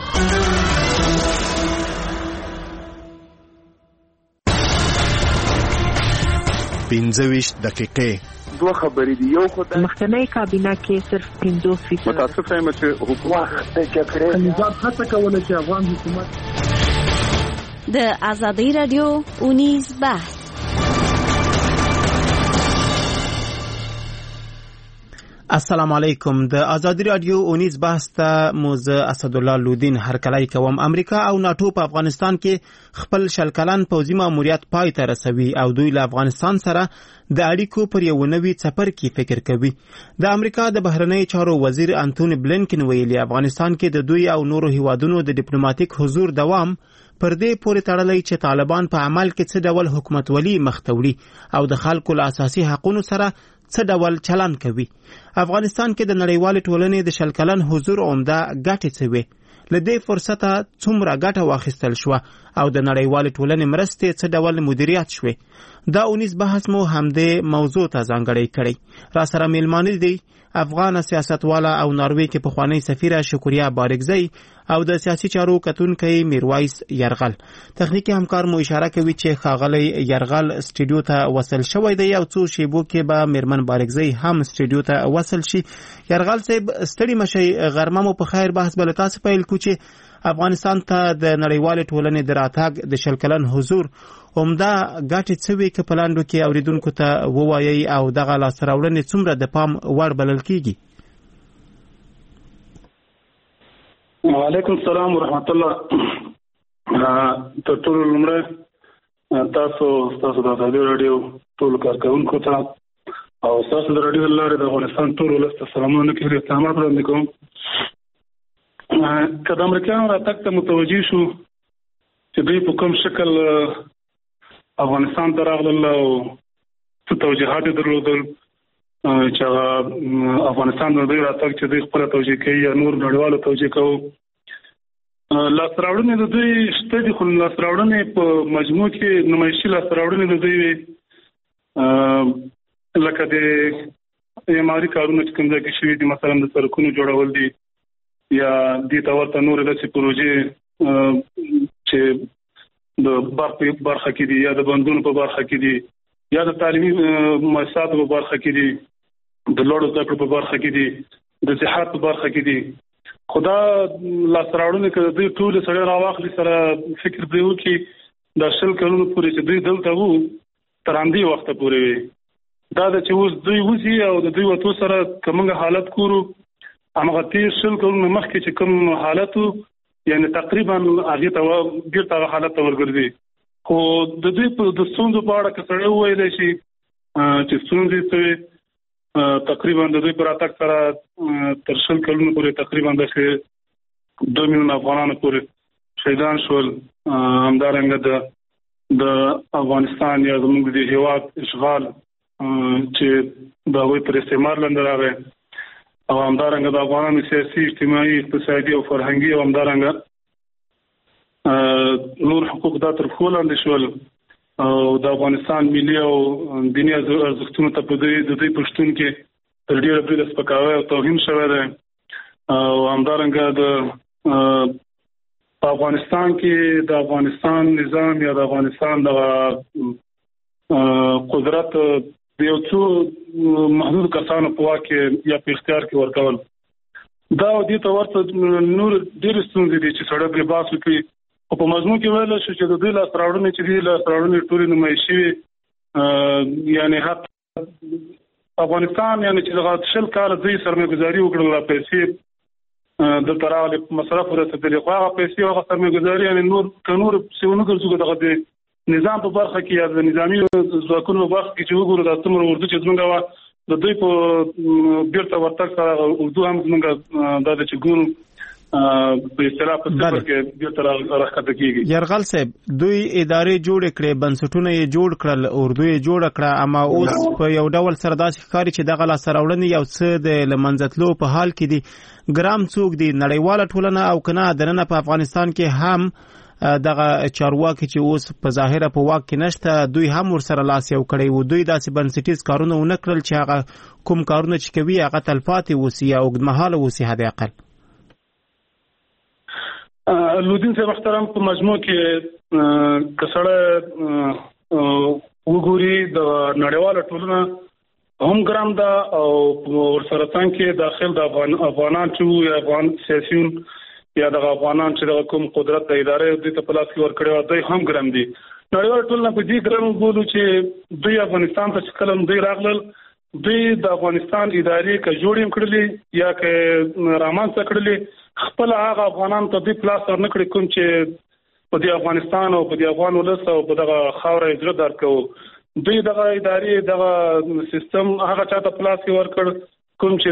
پنځه دقیقې دوه خبرې دي. یو خدای مخکنی کابینه کې صرف پنځوس فیصد متاسف یم چې حکومت د جګړې نظام هڅه کوله چې افغان حکومت د آزادۍ رادیو اونیز بحث. السلام علیکم. د آزادۍ رادیو اونیز بحث ته موزه اسد الله لودین هرکلی کوم. امریکا او ناتو په افغانستان کې خپل شل کلن پوځي ماموریت پای ته رسوي او دوی له افغانستان سره د اړیکو پر یو نوي څپر کې فکر کوي. د امریکا د بهرنی چارو وزیر انټونی بلینکن ویلي افغانستان کې د دوی او نورو هیوادونو د ډیپلوماټیک حضور دوام پر دې پورې تړلی چې طالبان په عمل کې څه ډول حکومتولي مختوړي او د خلکو له اساسي حقوقو سره څه ډول چلن کوي. افغانستان کې د نړیوال ټولنې د شل کلن حضور عمده ګټې څه وي؟ له دې فرصته څومره ګټه واخیستل شو او د نړیوال ټولنې مرستې څه ډول مدیریت شوې؟ دا اونیز بحث مو همدې موضوع ته ځانګړی کړی. را سره میلمانه دي افغان سیاستواله او ناروې کې پخوانی سفیره شکریا بارګزی او د سیاسي چارو کتونکي میرویس يرغل. تخنیکی همکار مو اشاره کوي چې خاغلی يرغل سټډیو ته وصل شوی دی او څو شیبو کې به میرمن بارګزی هم سټډیو ته وصل شي. يرغل صاحب ستړي مشي غرمه مو په خیر بحث بل تاسو پیل کو چې افغانستان ته د نړیوال ټولنې د راتګ د شل کلن حضور عمده ګټې څه وي که په لاندو کې اوریدونکو ته ووایي او دغه لاسته راوړنې څومره د پام وړ بلل کیږي؟ وعلیکم السلام ورحمت الله. تر ټولو لومړی تاسو تاسو د آزادۍ راډیو ټولو کارکوونکو ته او تاسو د راډیو له لارې د افغانستان ټول ولس ته سلامونه کوي، احترامات وړاندې کوم. که د امریکایانو راتګ ته متوجه شو چې دوی په کوم شکل افغانستان ته راغلل او څه توجیهات یې درلودل چې هغه افغانستان د دوی راتګ چې دوی خپله توجیه کوي یا نور نړیوالو توجیه کوو. لاسته راوړنې د دوی شته دي، خو لاسته راوړنې په مجموع کې نمایشي لاسته راوړنې د دوی وي، لکه د معماري کارونه چې کوم ځای کې شوي دي، مثلا د سړکونو جوړول دي یا دې ته ورته نورې داسې پروژې چې د برق په برخه کې دي یا د بندونو په برخه کې دي یا د تعلیمي مؤسساتو په برخه کې دي، د لوړو زده کړو په برخه کې دي، د صحت په برخه کې دي. خدا لاسراړونه کې دوی ټول سره راوخلي سره فکر دی وکي د شل کلونو پورې چې دوی دلته وو تر اندي وخت پورې وي دا د چې اوس دوی وځي او د دوی وته سره کومه حالت کورو هغه تیر شل کلونو مخکې چې کوم حالت یعنی تقریبا هغه ته بیرته حالت ورګرځي خو د دوی په د ستونزو په اړه کې سره وایي شي چې ستونزې څه تقریبا د دوی پر اتاک سره تر شل کلونو پورې تقریبا د دوه میلیون افغانانو پورې شهیدان شول همدارنګه د د افغانستان یا زموږ د هیواد اشغال چې د هغوی پر استعمار لاندې راغی او همدارنګه د افغانانو سیاسي اجتماعي اقتصادي او فرهنګي او همدارنګه نور حقوق دا تر پښو لاندې شول او د افغانستان ملي او دیني ارزښتونو ته په دې د دې پښتون کې تر ډیره بریده سپکاوی او توهین شوی دی او همدارنګه د افغانستان کې د افغانستان نظام یا د افغانستان د قدرت د یو څو محدود کسانو په واک یا په اختیار کې ورکول دا دې ته ورته نور ډېر ستونزې دي چې سړی پرې بحث وکړي او په مضمون کې ویل شو چې د دوی لاس راوړنې چې دي لاس راوړنې ټولې نمایش شوي یعنی حتی افغانستان یعنی چې دغه شل کاله دوی سرمایه‌ګذاري وکړله پیسې دلته راغلې په مصرف ورسېدلې خو هغه پیسې هغه سرمایه‌ګذاري یعنی نور که نور څه ونه ګرځو دغه د نظام په برخه کې یا د نظامي ځواکونو په برخه کې چې وګورو دا څومره اردو چې زموږ وه د دوی په بیرته ورتګ سره اردو هم زموږ دا د چې ګورو په اصطلاح په صفر کې بیرته راښکته کېږي. یرغل صاحب دوی ادارې جوړې کړې بنسټونه یې جوړ کړل اردو یې جوړه کړه اما اوس په یو ډول سره داسې ښکاري چې دغه لاسته راوړنې یو څه د له منځه تلو په حال کې دي. ګرام څوک دي نړیواله ټولنه او که نه دننه په افغانستان کې هم دغه چارواکي چې اوس په ظاهره په واک کې نشته دوی هم ورسره لاس یو کړی وو دوی داسې بنسټیز کارونه ونه کړل چې هغه کوم کارونه چې کوي هغه تلپاتې اوسي یا اوږدمهاله اوسي حد اقل. لودین صاحب محترم په مجموع کې کسړه وګوري د نړیواله ټولنه هم ګرام ده او ورسره څنګه کې داخل د افغان افغانان چې افغان سیاسيون یا د افغانان چې د کوم قدرت د ادارې د ته پلاس کې ورکړي دوی هم ګرام دي. نړیواله ټولنه په دې ګرام بولو چې دوی افغانستان ته چې کلم دوی راغلل دوی د افغانستان ادارې که جوړې کړلې یا که رامنځته کړلې خپل هغه افغانان ته دوی پلاس ورنکړي کوم چې په دې افغانستان او په دې افغان ولس او په دغه خاوره اجرا درکو دوی دغه ادارې دغه سیستم هغه چاته پلاس کې ورکړ کوم چې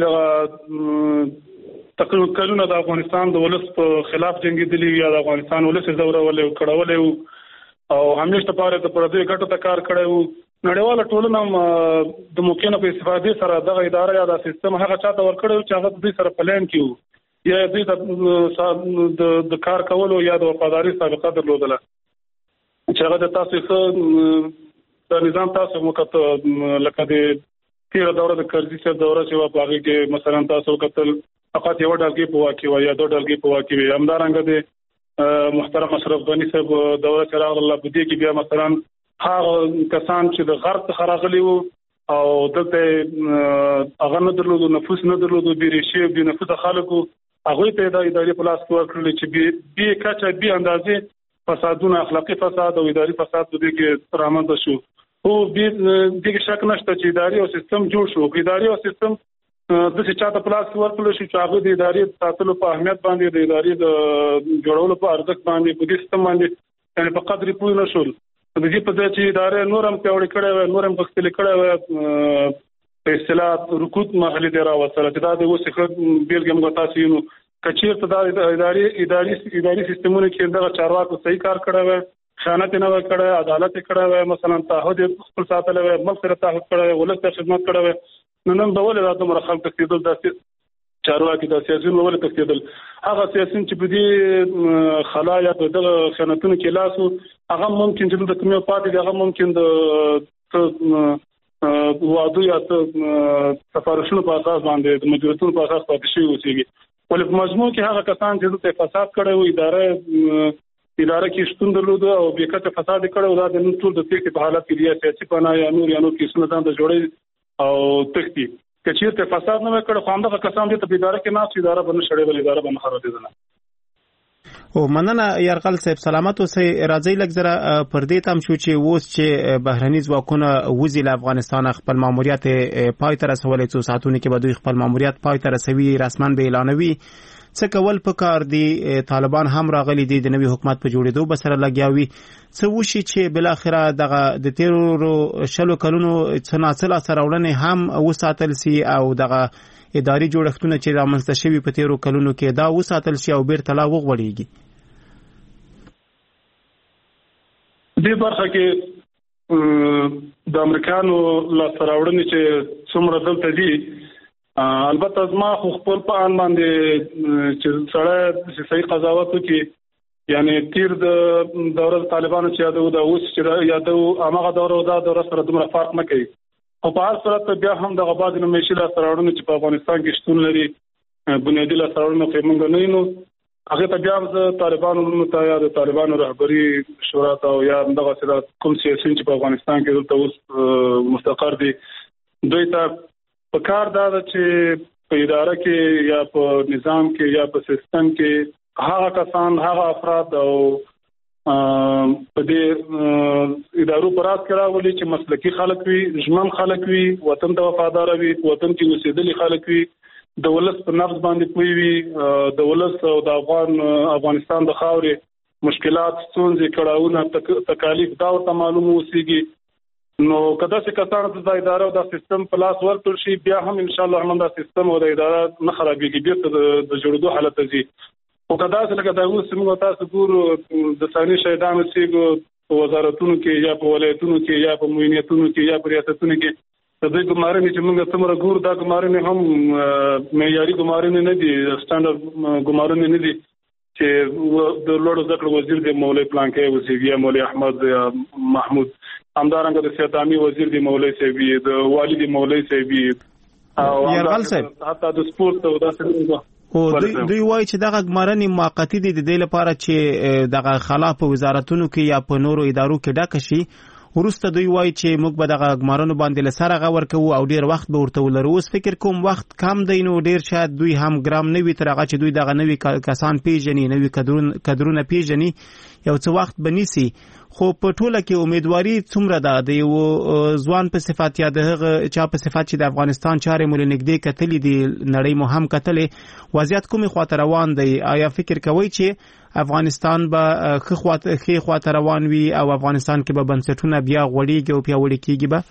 دغه تقریبا کلونه د افغانستان د ولس په خلاف جنگیدلی یا د افغانستان ولس زورولې او کړهولې او همیشه لپاره د پردې ګټو ته کار کړی. نړیواله ټولنه د ممکنه په استفادې سره دغه اداره یا د سیستم هغه چاته ورکړی چې هغه دوی سره پلان کیو یا دوی د د کار کولو یا د وفاداري سابقه درلودله چې هغه د تاسو د نظام تاسو مکته لکه د تیر دوره د کرزي سره دوره چې و په هغه کې مثلا تاسو کتل فقط یو ډلګي په واقع و یا دوه ډلګي په واقع وي همدارنګه د محترم اشرف غنی صاحب دوره چې راغله په دې کې بیا مثلا هغه کسان چې د غرب څخه راغلي وو او دلته هغه نه درلودو نفوس نه درلودو بیرشي بي نفوس خلکو هغه ته د ادارې په لاس کې ورکړل چې به به کچا به اندازې فسادونه اخلاقی فساد او اداري فساد د دې کې رامنځته شو او به دغه شک نشته چې اداري او سیستم جوړ شو اداري او سیستم د څه چاته پلاس کې ورکړل شو چې هغه د ادارې ساتلو په اهمیت باندې د ادارې د جوړولو په ارزښت باندې په دې سیستم باندې یعنی په قدر پوه نه شول د دې په ځای چې ادارې نورم پیوړې کړې وي نورم پښتلې کړې وي په اصطلاح رکوت محلي دی راوصله چې دا د وسخه بیلګم غوتاسي نو کچیر ته د ادارې اداري اداري سیستمونو کې دغه چارواکو صحیح کار کړی وي خیانت نه وکړي عدالت کړی وي مثلا تعهد خپل ساتل وي ملک سره تعهد کړی وي ولس ته خدمت کړی وي نن د ولې د امر خلک تکیدل د چارواکي د سیاسيون ولې تکیدل هغه سیاسيون چې په دې خلا یا په دغه خیانتونو کې لاسو هغه ممکن چې د کومه پاتې هغه ممکن د وادو یا سفارشونو په اساس باندې د مجبورتونو په اساس پاتې شي اوسېږي ولې په مجموع کې هغه کسان چې د فساد کړي وي اداره اداره کې شتون درلود او بیکته فساد کړي دا د نن ټول د تېښتې په حالت کې دی سیاسي پناه یا نور یا نور کیسونه ځان د جوړي او تختی چې چیرته فساد نه وکړ خو همدغه کسان دې په اداره کې نه اداره باندې شړې ول اداره باندې خرابېدل. او مننه یرغل صاحب سلامت اوسئ. راځي لږ زره پر دې تم شو چې اوس چې بهرني ځواکونه وزي له افغانستان خپل ماموریت پای ته رسولې څو ساعتونه کې به دوی خپل ماموریت پای ته رسوي رسما به اعلانوي. څه کول پکار دي؟ طالبان هم راغلي دي د نوي حکومت په جوړېدو بسره لګیاوي. څه وشي چې بل اخره دغه د تیرو شلو کلونو څناڅل سره وړنې هم وساتل سي او دغه اداري جوړښتونه چې رامنځته شوي په تیرو کلونو کې دا وساتل شي او بیرته لا وغوړېږي. دې برخه کې د امریکانو لاسته راوړنې چې څومره دلته دي البته زما خو خپل په ان باندې چې سره صحیح قضاوت وکړي یعنی تیر د دوره طالبانو چې یادو دا اوس چې یادو هغه دوره دا دوره سره دومره فرق نه کوي او په هر صورت بیا هم د غباغ نه مشي لاسته راوړنې چې په افغانستان کې شتون لري بنیادی لاسته راوړنې په موږ نه نو هغه ته بیا د طالبانو ته یا د طالبانو رهبری شورا ته یا دغه سره کوم سیاسي چې په افغانستان کې دلته اوس مستقر دي دوی ته په کار دا چې په اداره کې یا په نظام کې یا په سیستم کې هغه کسان هغه افراد او په دې ادارو پرات کراولي چې مسلکي خلک وي ژمن خلک وي وطن ته وفادار وي وطن کې اوسېدلي خلک وي د ولس په نفس باندې پوي وي د ولس او د افغان افغانستان د خاورې مشکلات ستونزې کړهونه تکالیف دا ورته معلوم اوسېږي. نو کدا چې کسان د اداره او د سیستم په لاس ورکړل شي بیا هم ان شاء الله هم د سیستم او د اداره نه خرابېږي بیا د جوړېدو حالت ځي. او کدا چې لکه دا اوس موږ تاسو ګورو د ثاني شهیدانو چې وزارتونو کې یا په ولایتونو کې یا په موینیتونو کې یا په ریاستونو کې د دې ګمارنې چې موږ څومره ګورو دا ګمارنې هم معیاري ګمارنې نه دي سټانډرډ ګمارنې نه دي چې د لوړو زده کړو وزیر د مولوی پلانکې وزیر یا مولوی احمد محمود همدارنګه د سیادامي وزیر دی مولوی صاحبي د والد مولوی صاحبي او یرغل صاحب حتی د سپورت او داسې او دوی دوی وایي چې دغه ګمارنې موقتی دي د دې لپاره چې دغه خلاف وزارتونو کې یا په نورو ادارو کې ډک شي. ورسته دوی وایي چې موږ به دغه ګمارنو باندې لسره غور کوو او ډیر وخت به ورته ولرو. اوس فکر کوم وخت کم دی نو ډیر شاید دوی هم ګرام نه وي تر هغه چې دوی دغه نوي کسان پیژني نوي کدرونه پیژني یو څه وخت بنیسي. خو په ټوله کې امیدواري څومره ده د یو ځوان په صفات یا د هغه چا په صفات چې د افغانستان چارې مول نږدې کتلې دي نړۍ مو هم کتلې وضعیت کومې خواته روان دی؟ آیا فکر کوئ چې افغانستان به ښه خواته ښه خواته روان وي او افغانستان کې به بنسټونه بیا غوړیږي او پیاوړي کیږي به؟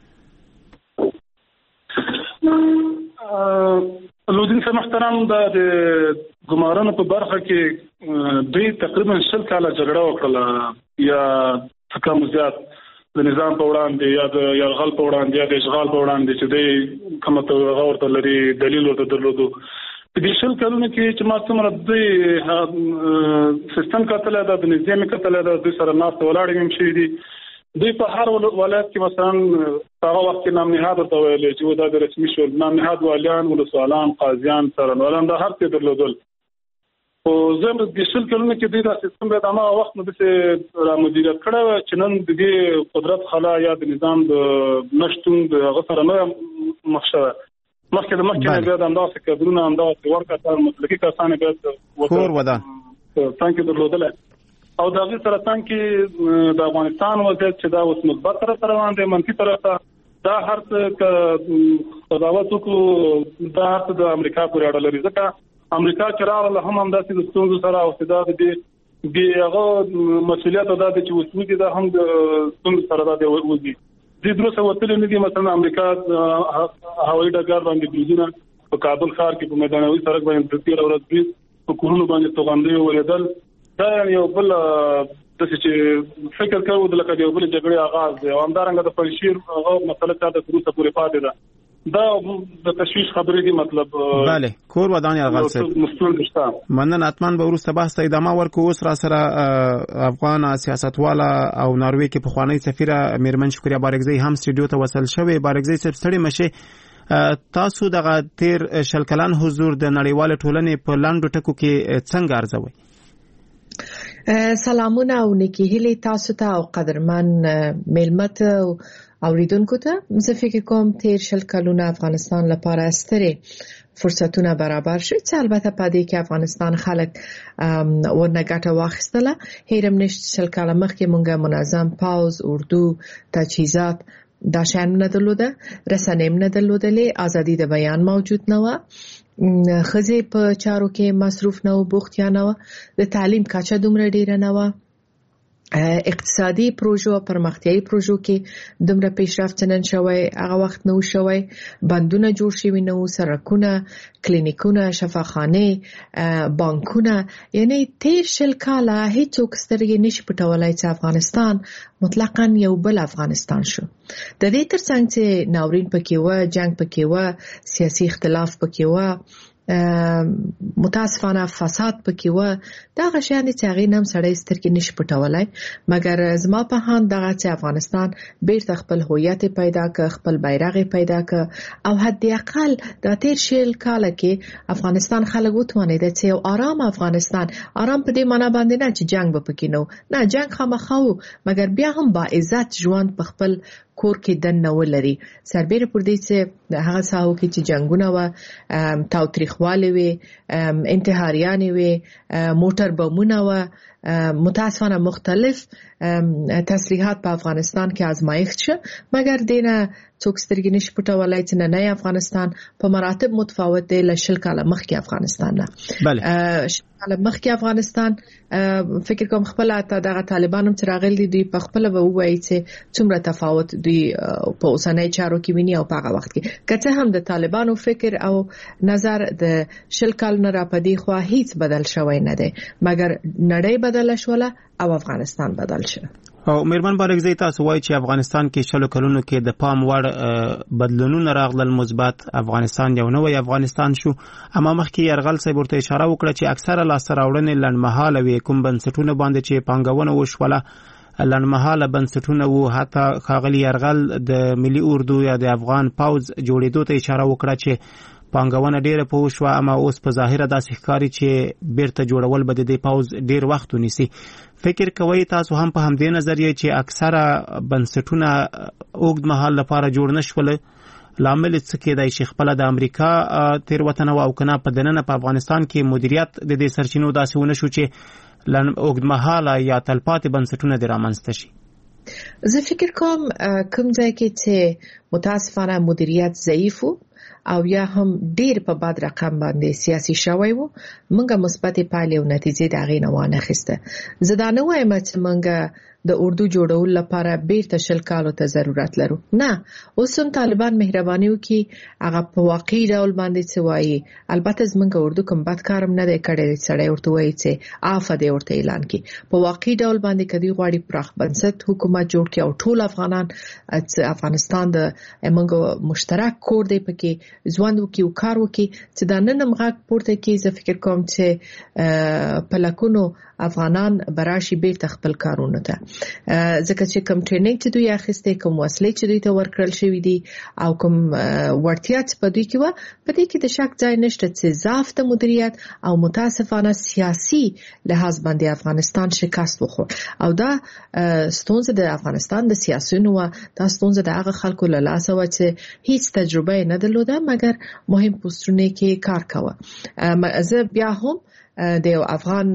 لودین صاحب محترم د ګمارنو په برخه کې دوی تقریبا شل کاله جګړه وکړه یا کم زیات د نظام په وړاندې یا د یرغل په وړاندې یا د اشغال په وړاندې چې دوی کومه توغه ورته لري دلیل ورته درلودو. په دې شل کلونو کې چې ما څومره دوی سیستم کتل دا د نظام کتل دا دوی سره ناست ولاړ هم شي دي. دوی په هر ولایت کې مثلا هغه وخت کې نام نهاد ورته ویل چې دا د رسمي شو نام نهاد والیان ولسوالان قاضیان څارنوالان دا هر څه درلودل. او زم د شل کلونو کې دوی دا سیستم به دا وخت نو د را مدیریت کړو چې نن د دې قدرت خلا یا د نظام د نشټون د غسر نه مخشه مخکې د مخکې بیا د اندازه کډرونه اندازه ورکړه مسلکي کسان به کور ودان څنګه درلودل او دا غي سره څنګه د افغانستان وضعیت چې دا اوس مثبت طرف روان دی منفي طرف ته دا هر څه قضاوت وکړو دا هر څه د امریکا پورې اړه لري ځکه امریکا چې راغله هم همداسې د ستونزو سره او استعداد دي د هغه مسؤلیت ادا دي چې وسوي دا هم د ستونزو سره دا دی وځي د دروسه وتل نه دي مثلا امریکا هوایي ډګر باندې بریدونه په کابل ښار کې په میدانوي سړک باندې د تیر ورځ په کورونو باندې توغندې ولیدل دا یو بل د چې فکر کوو د لکه یو بل جګړې آغاز دی او همدارنګه د پنځیر هغه مسله ته د دروسه پورې پاتې ده دا د تشویش خبرې دي مطلب bale کور ودان یرغل صاحب منن اتمن به ورسته بحث ادامه ورکو اوس را سره افغان سیاستواله او ناروی کې په خوانی سفیر میرمن شکریا بارګزی هم سټوډیو ته وصل شوی. بارګزی صاحب ستړي مشه تاسو دغه تیر شلکلان حضور د نړیوال ټولنې په لاندو ټکو کې څنګه ارزوي؟ سلامونه او نیکی هیلې تاسو ته او قدرمن میلمت اوریدونکو ته زه فکر کوم تیر شل کلونه افغانستان لپاره سترې فرصتونه برابر شي چې البته په دې کې افغانستان خلک ورنه ګټه واخیستله. هیرم نشته شل کاله مخکې مونږه منظم پاوز، اردو، تجهیزات دا شان نه درلوده، رسنۍ نه درلودلې، ازادي د بیان موجود نه و، خزه په چارو کې مصروف نه و، بوختیا نه و، د تعلیم کچه دومره ډیره نه و، اقتصادي پروژو او پرمختیایي پروژو کې دومره پیشرفت نن شوی هغه وخت نو شوی، بندونه جوړ شوي نو، سرکونه، کلینیکونه، شفاخانه، بانکونه. یعنی تیر شل کاله هیڅوک سترګې نشي پټولای چې افغانستان مطلقاً یو بل افغانستان شو. د دې ترڅنګ چې ناورین پکې و، جنگ پکې و، سیاسي اختلاف پکې و، متاسفانه فساد پکې و، دا غشان چې هغه نم سړی سترګې نشي پټولای. مګر زما په هان دغه چې افغانستان بیرته خپل هویت پیدا ک، خپل بیرغ پیدا ک، او حد اقل د تیر شل کاله کې افغانستان خلک وتوانید چې یو آرام افغانستان، آرام په دې معنی باندې نه چې جنگ به پکې نو، نه جنگ خامخا و، مګر بیا هم با عزت ژوند په خپل کور کې دنه ولري. سربېره پر دې چې هغه ساحو کې چې جنگونه و، تاوتریخواله وي، انتحاریان وي، موټر بمونه و، متاسفانه مختلف تسلیحات په افغانستان کې آزمایښت شو، مګر دینه څوک سترګې نشي پټولای چې نه نه افغانستان په مراتب متفاوت دی له شل کاله مخکې افغانستان نه. بله شل کاله مخکې افغانستان فکر کوم خپل ته دغه طالبانو چې راغلي دي په خپل به وایي چې څومره تفاوت دی په اوسنۍ چارو کې ویني او په هغه وخت کې. که هم د طالبانو فکر او نظر د شل کال نه را پدې خو هیڅ بدل شوی نه دی، مګر نړۍ بدل شوله او افغانستان بدل شو. او مېرمن بارګزی تاسو وایي چې افغانستان کې شلو کلونو کې د پام وړ بدلونونه راغلل، مثبت افغانستان یو نوی افغانستان شو. اما مخکې يرغل صاحب ورته اشاره وکړه چې اکثره لاسته راوړنې لنډمهاله وي، کوم بنسټونه باندې چې پانګونه وشوله لنډمهاله بنسټونه وو. حتی ښاغلي يرغل د ملي اردو یا د افغان پاوز جوړېدو ته اشاره وکړه چې پانګونه ډیره پوه شو، اما اوس په ظاهره داسې ښکاري چې بیرته جوړول به د دې پاوز ډیر وخت ونیسي. فکر کوي تاسو هم په همدې نظریه چې اکثره بنسټونه اوږد مهال لپاره جوړ نشول؟ لامل څه کېدای شي خپل د امریکا تیروتنه او کنه په دننه په افغانستان کې مدیریت د دې سرچینو داسې ونه شو چې اوږد مهال یا تلپاتې بنسټونه د رامنځته شي؟ زه فکر کوم کوم ځای کې چې متاسفانه مدیریت ضعیف او یا هم ډیر په باد رقم باندې سیاسي شوی وو، منګه مثبت پایلې او نتیجې د غې نه وانه خسته. زه دا نه وایم چې منګه د اردو جوړول لپاره بیرته شل کالو ته ضرورت لرو، نه. اوس هم طالبان مهرباني وکي هغه په واقعي ډول باندې څه وایي. البته زمونږ اردو کوم بد کارم نه دی کړی، سړی ورته وایي چې عفو دې ورته اعلان کړي. په واقعي ډول باندې کدي غواړي پراخ بنسټ حکومت جوړ کړي او ټول افغانان افغانستان د موږ مشترک کور دی پکې ځوان وکي او کار وکي چې دا نن مغاک پورته کې. زه فکر کوم چې په لکونو افغانان براشي بیرته خپل کارونه ته، ځکه چې کوم ټریننګ چې دوی اخیسته، کوم وسلې چې دوی ته ورکړل شوې دي او کوم ورتیا چې په دوی کې و، په دې کې د شک ځای نشته چې ضعف د مدیریت او متاسفانه سیاسي لحاظ باندې افغانستان شکست وخوړ. او دا ستونزه د افغانستان د سیاسيونو و، دا ستونزه د هغه خلکو له لاسه و چې هیڅ تجربه نه درلوده مګر مهم پوسټونه کې کار کاوه. زه بیا هم د یو افغان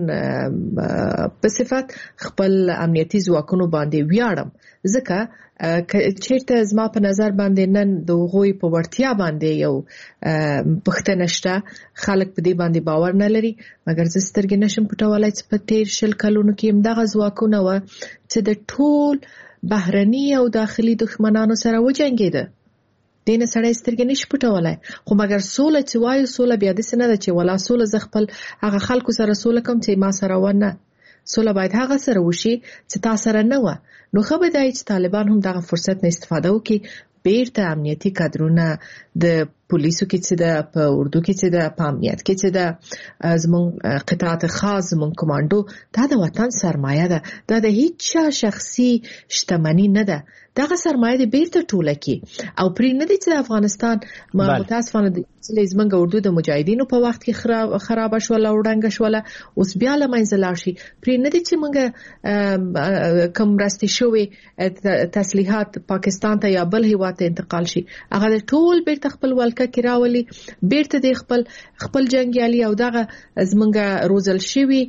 په صفت خپل امنیتي ځواکونو باندې ویاړم، ځکه چیرته زما په نظر باندې نن د غوي په ورتیا باندې یو پښتنه شته، خلک په دې باندې باور نه لري. مګر زه سترګې نشم پټولای چې په تیر شل کلونو کې همدغه ځواکونه و چې د ټول بهرني او داخلي دښمنانو سره وجنګېده. دینه سړی سترګې نشي پټولای. خو مګر سوله چې وایو، سوله بیا د سینه ده چې ولا سوله ز خپل هغه خلکو سره سوله کوم چې ما سره ونه، سوله باید هغه سره وشي چې تاسو سره نه و. نو خو به دای چې طالبان هم دغه فرصت نه استفاده وکړي، بیرته امنیتي کادرونه د پولیسو کې څه ده، په اردو کې څه ده، په امنیت کې څه ده، زمون قطاعت خاص، زمون کمانډو، دا د وطن سرمایه ده، دا د هیڅ شخصي شتمنی نه ده. دغه سرمایه دې بیرته ټوله کی او پرې نه دي چې افغانستان متاسفانه د زمونږ اردو د مجاهدینو په وخت کې خراب خراب شول او ډنګ شول، اوس بیا لمنځه لاړ شي. پرې نه دي چې مونږ کوم راستي شوی تسلیحات پاکستان ته یا بل هیواد ته انتقال شي، هغه ټول بیرته خپل ولکه کې راولي، بیرته د خپل خپل جنگیالي او دغه زمونږ روزل شوی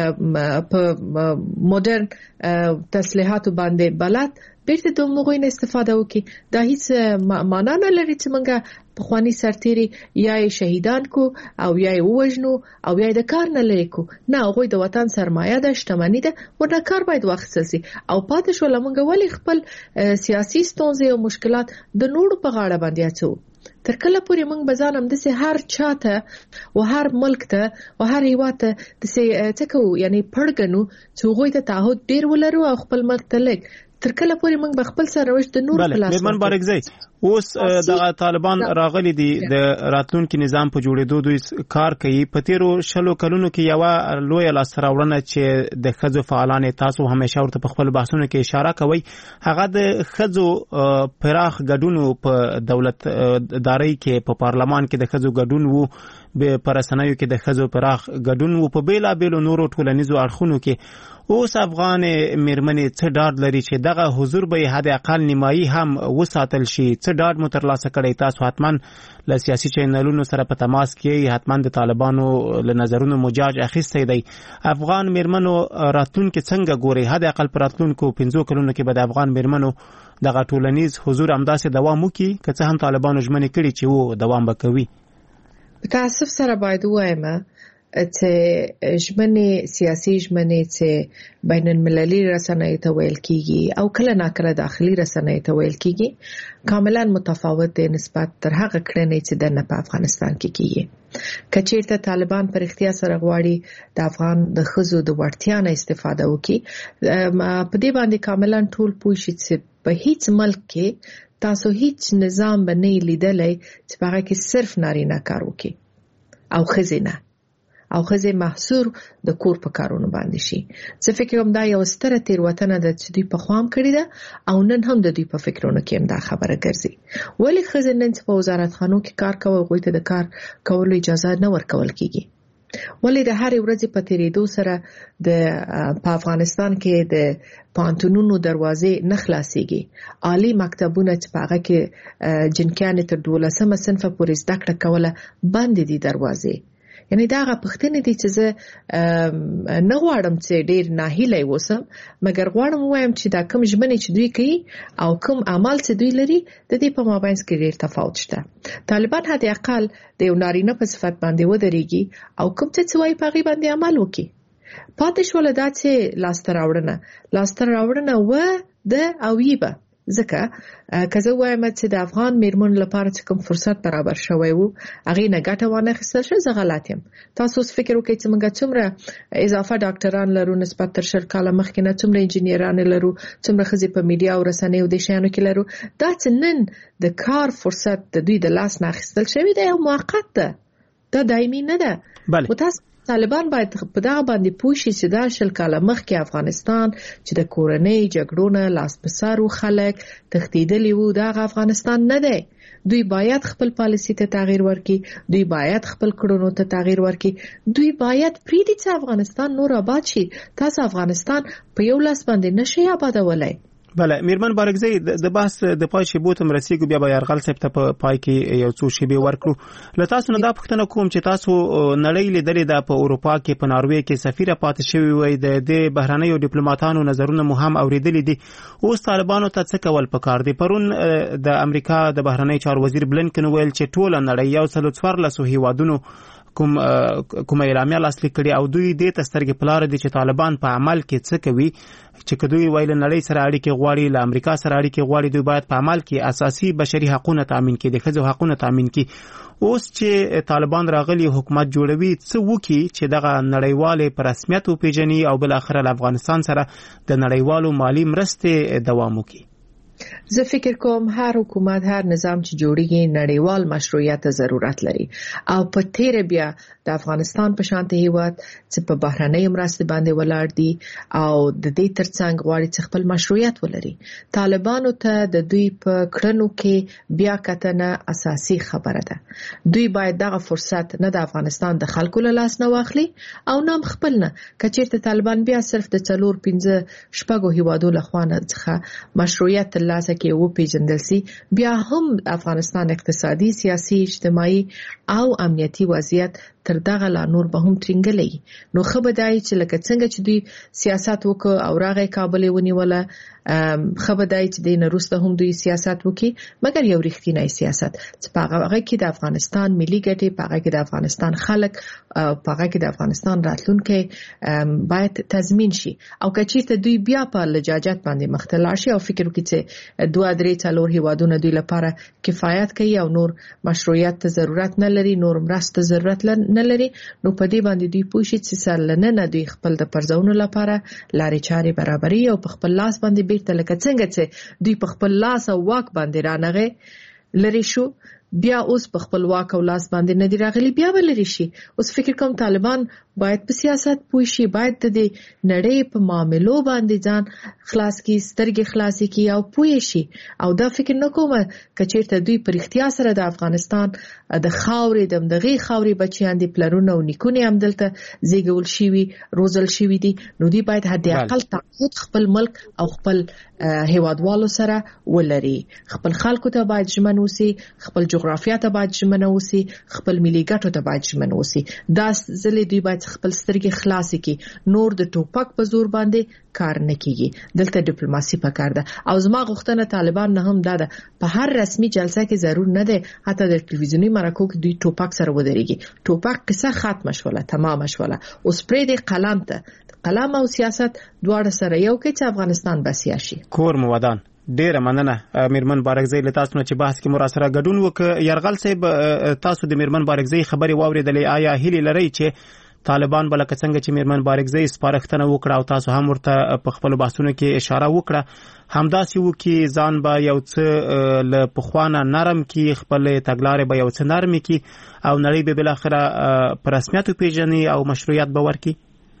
په مدرن تسلیحات باندې بلد بیرته د موږ نه استفاده وکي. دا هیڅ معنا نه لري چې موږ په خواني سرتيري یا شهیدان کو او یا وژنو او یا د کار نه لري کو. نه، هغه د وطن سرمایه ده، شتمنی ده، ورته کار باید واخیستل شي. او پاتې شو لمونږ ولې خپل سیاسي ستونزې او مشکلات د نورو په غاړه باندې اچو؟ تر کله پورې موږ بزانم د سه هر چاته او هر ملک ته او هر هیواد ته د سه تکو یعنی پړګنو چې هغه ته تعهد ډیر ولرو او خپل ملک ته لګ تر کله پورې موږ بخپل سروش د نور پلاس میرمن بارکزی اوس د طالبان راغلي دي د راتلونکو نظام په جوړېدو دوی کار کوي. په تیرو شلو کلونو کې یو لوی لاسراوړنه چې د خځو فعالان تاسو همیشه ورته په خپل بحثونو کې اشاره کوي، هغه د خځو پراخ ګډون په دولت داري کې په پارلمان کې د خځو ګډون وو، به پرسنایو کې د خځو پراخ ګډون وو، په بیلا بیلو نورو ټولنیزو اړخونو کې. اوس افغان میرمنې څه ډاډ لري چې دغه حضور به حد اقل نیمایي هم وساتل شي؟ څه ډاډ مو ترلاسه کړی؟ تاسو حتما له سیاسي چینلونو سره په تماس کې، حتما د طالبانو له نظرونو مجاج اخیستی دی. افغان میرمنو راتلونکو څنګه ګوري؟ حد اقل پر راتلونکو پنځو کلونو کې به د افغان میرمنو دغه ټولنیز حضور همداسې دوام وکړي که څه هم طالبانو ژمنې کړي چې وو دوام به کوي؟ په تاسف سره باید وایم چې ژمنې سیاسي ژمنې چې بین المللي رسنۍ ته ویل کیږي او کله ناکله داخلي رسنۍ ته ویل کیږي کاملا متفاوت دي نسبت تر هغه کړنې چې د نه په افغانستان کې کیږي. کچېرته طالبان پر اختیار سره غواړي د افغان د خزو د وړتیا نه استفاده وکړي، په دې باندې کاملا ټول پوه شي چې په هیڅ ملک کې تاسو هیڅ نظام باندې لیدلې چې هغه کې صرف نارینه کار وکړي او خزینه او خزه محصور د کور په کارونو باندې شي. زه فکر کوم دا یو ستره تیروتنه ده چې دوی په خوام کړی ده او نن هم د دوی په فکرونو کې هم دا خبره ګرځي. ولی خزه نن په وزارت خانو کې کار کوي، غوښته د کار کولو اجازه نه ورکول کیږي. ولی د هر ورځې په تیریدو سره د په افغانستان کې د پانتونونو دروازې نه خلاصيږي. عالی مکتبونه چې پاغه کې جنکیان تر دولسمه صنف پورې زده کړه کوله بند دي دروازې. یعنی دا غا پښتنې دي چې زه نه غواړم چې ډیر ناهیلې وسم، مګر غواړم وایم چې دا کوم ژمنې چې دوی کوي او کوم عمل چې دوی لري د دې په مابین کې ډیر تفاوت شته. طالبان حتی اقل د یو نارینه په صفت باندې ودرېږي او کوم څه چې وايي په غي باندې عمل وکړي. پاتې شول دا چې لاستر راوړنه لاستر راوړنه و د او یبه ځکه کزه وایم چې د افغان میرمن لپاره چې کوم فرصت برابر شوی وو هغه نه ګټه وانه خسته شو. زه غلط یم. تاسو فکر وکړئ چې موږ څومره اضافه ډاکټران لرو نسبت تر شل کاله مخکې نه، څومره انجینران لرو، څومره خزي په میډیا او رسنیو د شیانو کې لرو. دا چې نن د کار فرصت د دوی د لاس نه اخیستل شوی دی او موقت ده، دا دایمي نه ده. بله طالبان باید په دا باندې پوښي چې دا شل کاله مخکې افغانستان چې د کورنۍ جګړو نه لاس په سر و خلک تښتیدلی وو، دا افغانستان نه دی. دوی باید خپل پالیسی ته تغییر ورکړي، دوی باید خپل کړنو ته تغییر ورکړي، دوی باید پریدي چې افغانستان نور آباد شي. تاسو افغانستان په یو لاس باندې نشي آبادولای. بله میرمن بارکزی د بحث د پای شی بوتم رسیدو بیا به يرغل صاحب ته په پای کې یو څو شی به ورکړو. له تاسو نه دا پوښتنه کوم چې تاسو نړۍ لیدلې ده په اروپا کې په ناروې کې سفیر پاتې شوی وي، د بهرنیو ډیپلوماټانو نظرونه مو هم اوریدلې دي. اوس طالبانو ته څه کول پکار دي؟ پرون د امریکا د بهرنی چارو وزیر بلنکن ویل چې ټول نړۍ یو څلور څوارلس هیوادونو کوم کوم اعلامیه لاسلیک کړي او دوی دې تسترګې پلار دي چې طالبان په عمل کې څه کوي، چې کدوې ویل نړۍ سره اړیکې غواړي، له امریکا سره اړیکې غواړي، دوی باید په عمل کې اساسي بشري حقوقونه تامین کړي، د ښځو حقوقونه تامین کړي. اوس چې طالبان راغلي حکومت جوړوي څه وکړي چې دغه نړیواله په رسمیت وپیژني او بل اخر افغانستان سره د نړیوالو مالی مرستې دوام وکړي؟ زه فکر کوم هر حکومت هر نظام چې جوړیږي نړیوال مشروعیت ته ضرورت لري او په تیر بیا د افغانستان په شانته هیواد چې په بهرنۍ مرستې باندې ولاړ دي او د دې ترڅنګ غواړي چې خپل مشروعیت ولري. طالبانو ته د دوی په کړنو کې بیا کتنه اساسي خبره ده. دوی باید دغه فرصت نه د افغانستان د خلکو له لاس نه واخلي او نه خپل نه کچېرته طالبان بیا صرف د څلور پنځه شپږو هیوادو له خوا څخه مشروعیت لاسه کې و پیژندل سي بیا هم افغانستان اقتصادي سیاسي اجتماعي او امنیتي وضعیت تر دغه لا نور به هم ترنګلې. نو خبردای چې لکه څنګه چې دوی سیاست وکړ او راغی کابل ونیوله خبردای چې د نورسته هم دوی سیاست وکړي مګر یو رښتینی سیاست چې په هغه کې د افغانستان ملي ګټې په هغه کې د افغانستان خلک په هغه کې د افغانستان راتلونکي باید تضمین شي او کچېرته دوی بیا په لجاجت باندې مختلع شي او فکر وکړي چې دوه درې څلور هیوادونه دوی لپاره کفایت کوي او نور مشروعیت ته ضرورت نه لري نور مرسته ضرورت نه لري نو په دې باندې دوی پوښي چې سرلنه نه دوی خپل د پرځونو لپاره لارې چارې برابري او په خپل لاس باندې بیرته لکه څنګه چې دوی په خپل لاس او واک باندې رانغه لري شو بیا اوس په خپل واک او لاس باندې نه دی راغلي بیا ولري شي. اوس فکر کوم طالبان باید په سیاست پوه شي باید د نړۍ په معاملو باندې ځان خلاص کی سترګې خلاصي کی او پوه شي او دا فکر نه کوم کچېرته دوی پر اختیار سره د افغانستان د خاورې د دغه خاورې بچیان دي پلرونه او نیکونه هم دلته زیږول شي روزل شي دي نو دوی باید حد اقل تعهد خپل ملک او خپل هیوادوالو سره ولري خپل خلکو ته باید ژمن اوسي خپل جغرافیا ته باید ژمن اوسي خپل ملي ګټو ته باید ژمن اوسي دا ځلې دوی باید خپل سترګې خلاصې کی نور د ټوپک په زور باندې کار نه کیږي دلته ډیپلوماسي پکار ده او زما غوښتنه طالبان نه هم ده په هر رسمي جلسه کې ضرور نه ده حتی د ټلویزیونی مرکو کې دوی ټوپک سره ودرېږي ټوپک قصه ختم شوله تمام شوله اوس پرې د قلم ته قلم او سیاست دواړه سره یو کې چې افغانستان بسیا شي. کور مو ودان ډیره مننه میرمن بارکزی له تاسو نه چې بحث کې مو سره ګډون وکړ. یرغل صاحب تاسو د میرمن بارکزی خبري واوریدلې آیا هیله لري چې طالبان بل څنګه چې میرمن بارکزی سپارښتنه وکړه او تاسو هم ورته په خپل بحثونو کې اشاره وکړه همداسې و کې ځان به یو څه ل پخوانه نرم کې خپل تګلارې به یو څه نرم کې او نړۍ به بل اخره پر رسمیت پیژني او مشروعیت به ورکړي؟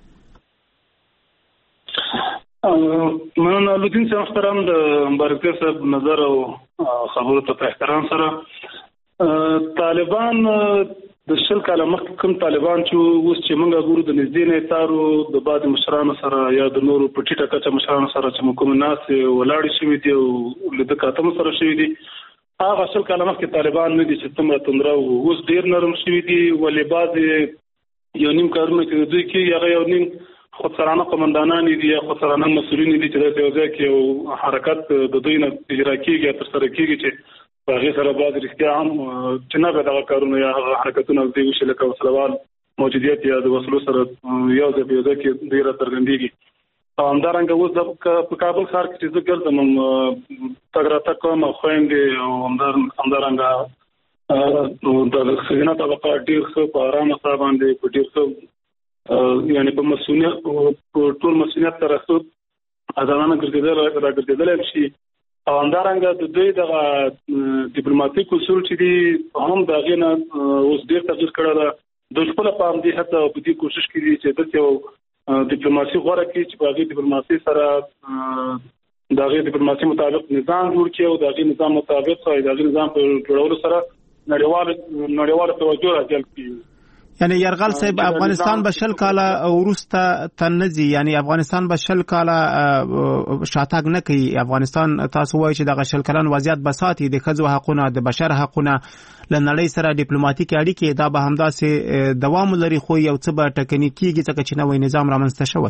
مننه لودین صاحب محترم د بارکزی صاحب نظر او خبرو ته احترام سره طالبان د شل کاله مخکې کوم طالبان چې اوس چې موږ ګورو د نږدې نه تارو د بعد مشرانو سره یا د نورو په ټیټه کچه مشرانو سره چې موږ کوم ناس ولاړ شوي دي او له دکاتم سره شوي دي هغه شل کاله مخکې طالبان نه دي چې څومره توندره اوس ډیر نرم شوي دي ولې بعضې یو نیم کارونه چې دوی کې هغه یو نیم خودسرانه قمندانان دي یا خودسرانه مسؤلین دي چې د یو ځای کې یو حرکت د دوی نه اجرا کیږي تر سره کیږي چې په هغه سره بعض رښتیا هم چې نه به دغه کارونه یا حرکتونه دوی وشي لکه وسلوال موجودیت یا د وسلو سره یو ځای په ځای کې ډیره څرګندېږي. همدارنګه اوس په کابل ښار کې چې زه ګرځم تګ راتګ کوم او خویندې او همدارنګه د ښځینه طبقه ډېر ښه په ارامه ساه باندې په ډېر ښه یعنې په مسؤلیت په ټول مسؤلیت سره ښه ازادانه ګرځېدل راګرځېدلی شي او همدارنګه د دوی دغه ډیپلوماټیک اصول چې دي هم د هغې نه اوس ډېر تغیر کړی ده دوی خپله په همدې هڅه او په دې کوشش کې دي چې دلته یو ډیپلوماسي غوره کړي چې په هغې ډیپلوماسي سره د هغې ډیپلوماسي مطابق نظام جوړ کړي او د هغې نظام مطابق د هغې نظام په جوړولو سره نړیواله توجه راجلب کړي. یعنی یرغل صاحب افغانستان به شل کاله ورسته تنځي یعنی افغانستان به شل کاله شاتګ نه کوي افغانستان تاسو وایي چې د شل کلن وضعیت بساتي د ښځو حقونه د بشر حقونه لنړۍ سره ډیپلوماټیک اړیکې دا به همداسې دوام لري خو یو څه به ټکنی کیږي ځکه چې نوې نظام رامنځته شوی.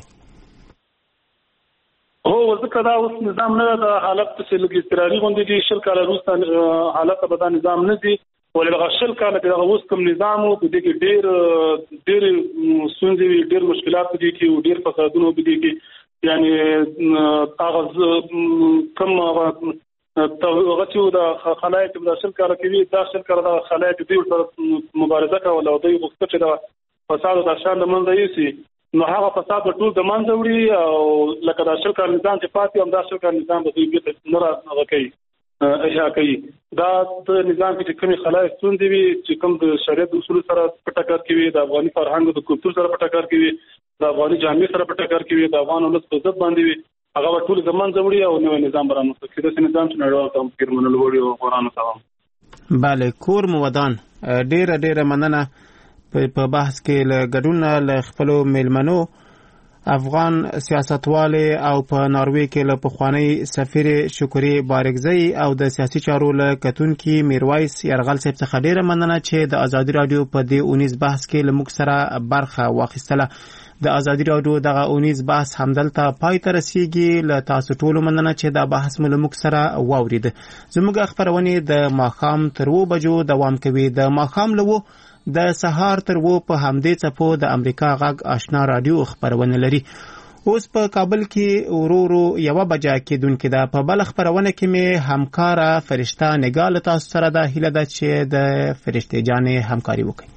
هو ځکه دا اوس نظام نه د حالت په لږ اضطراري غوندې دي شل کاله وروسته حالت به دا نظام نه دي ولې هغه شل کاله کې دغه اوس کوم نظام و په دې کې ډېر ډېر ستونزې وي ډېر مشکلات دي کې ډېر فسادونه دي کې یعنی هغه کوم هغه چې د خلایق د شل کاله کې وي دا شل کاله د خلایق دي سره مبارزه کوله او دوی غوښتل چې د فساد او د شان د منځه یوسي نو هغه فساد ټول د منځه وړي او لکه د شل کال نظام چې پاتې هم د شل کال نظام به دوی نه را کوي احیا کوي دا د نظام کې کومې خلای ستونزې وي چې کوم د شریعت اصول سره په ټکر کې وي د افغاني فرهنګ د کلتور سره په ټکر کې وي د افغاني جامع سره په ټکر کې وي د افغان ولس په ضد باندې وي هغه ټول د منځه وړي او نوې نظام برانه کوي د نظام چې نړیوال ته فکر منل وړي او قرآن سره bale کور مودان ډېر ډېر مننه په بحث کې له ګډون له خپل میلمنو افغان سیاستوال او په ناروې کې له پخوانی سفیر شکری بارګزئی او د سیاسي چارو له کتونکي میرویس یرغل صاحب څخه ډېر مننه چې د ازادي رادیو په دې اونیز بحث کې له موږ سره برخه واخیستله د ازادي رادیو دغه اونیز بحث همدلته پای ته رسیږي له تاسو ټولو مننه چې دا بحث مو له موږ سره واورید زموږ خبرونه د ماښام تر و بجو دوام کوي د ماښام له د سهار تر و په همدې څپو د امریکا غږ آشنا رادیو خبرونه لري اوس په کابل کې ورورو یو بجا کېدونکې ده په بل خبرونه کې مې همکاره فرشته نګال تاسو سره د هیله ده چې د فرشته جانې همکاري وکړي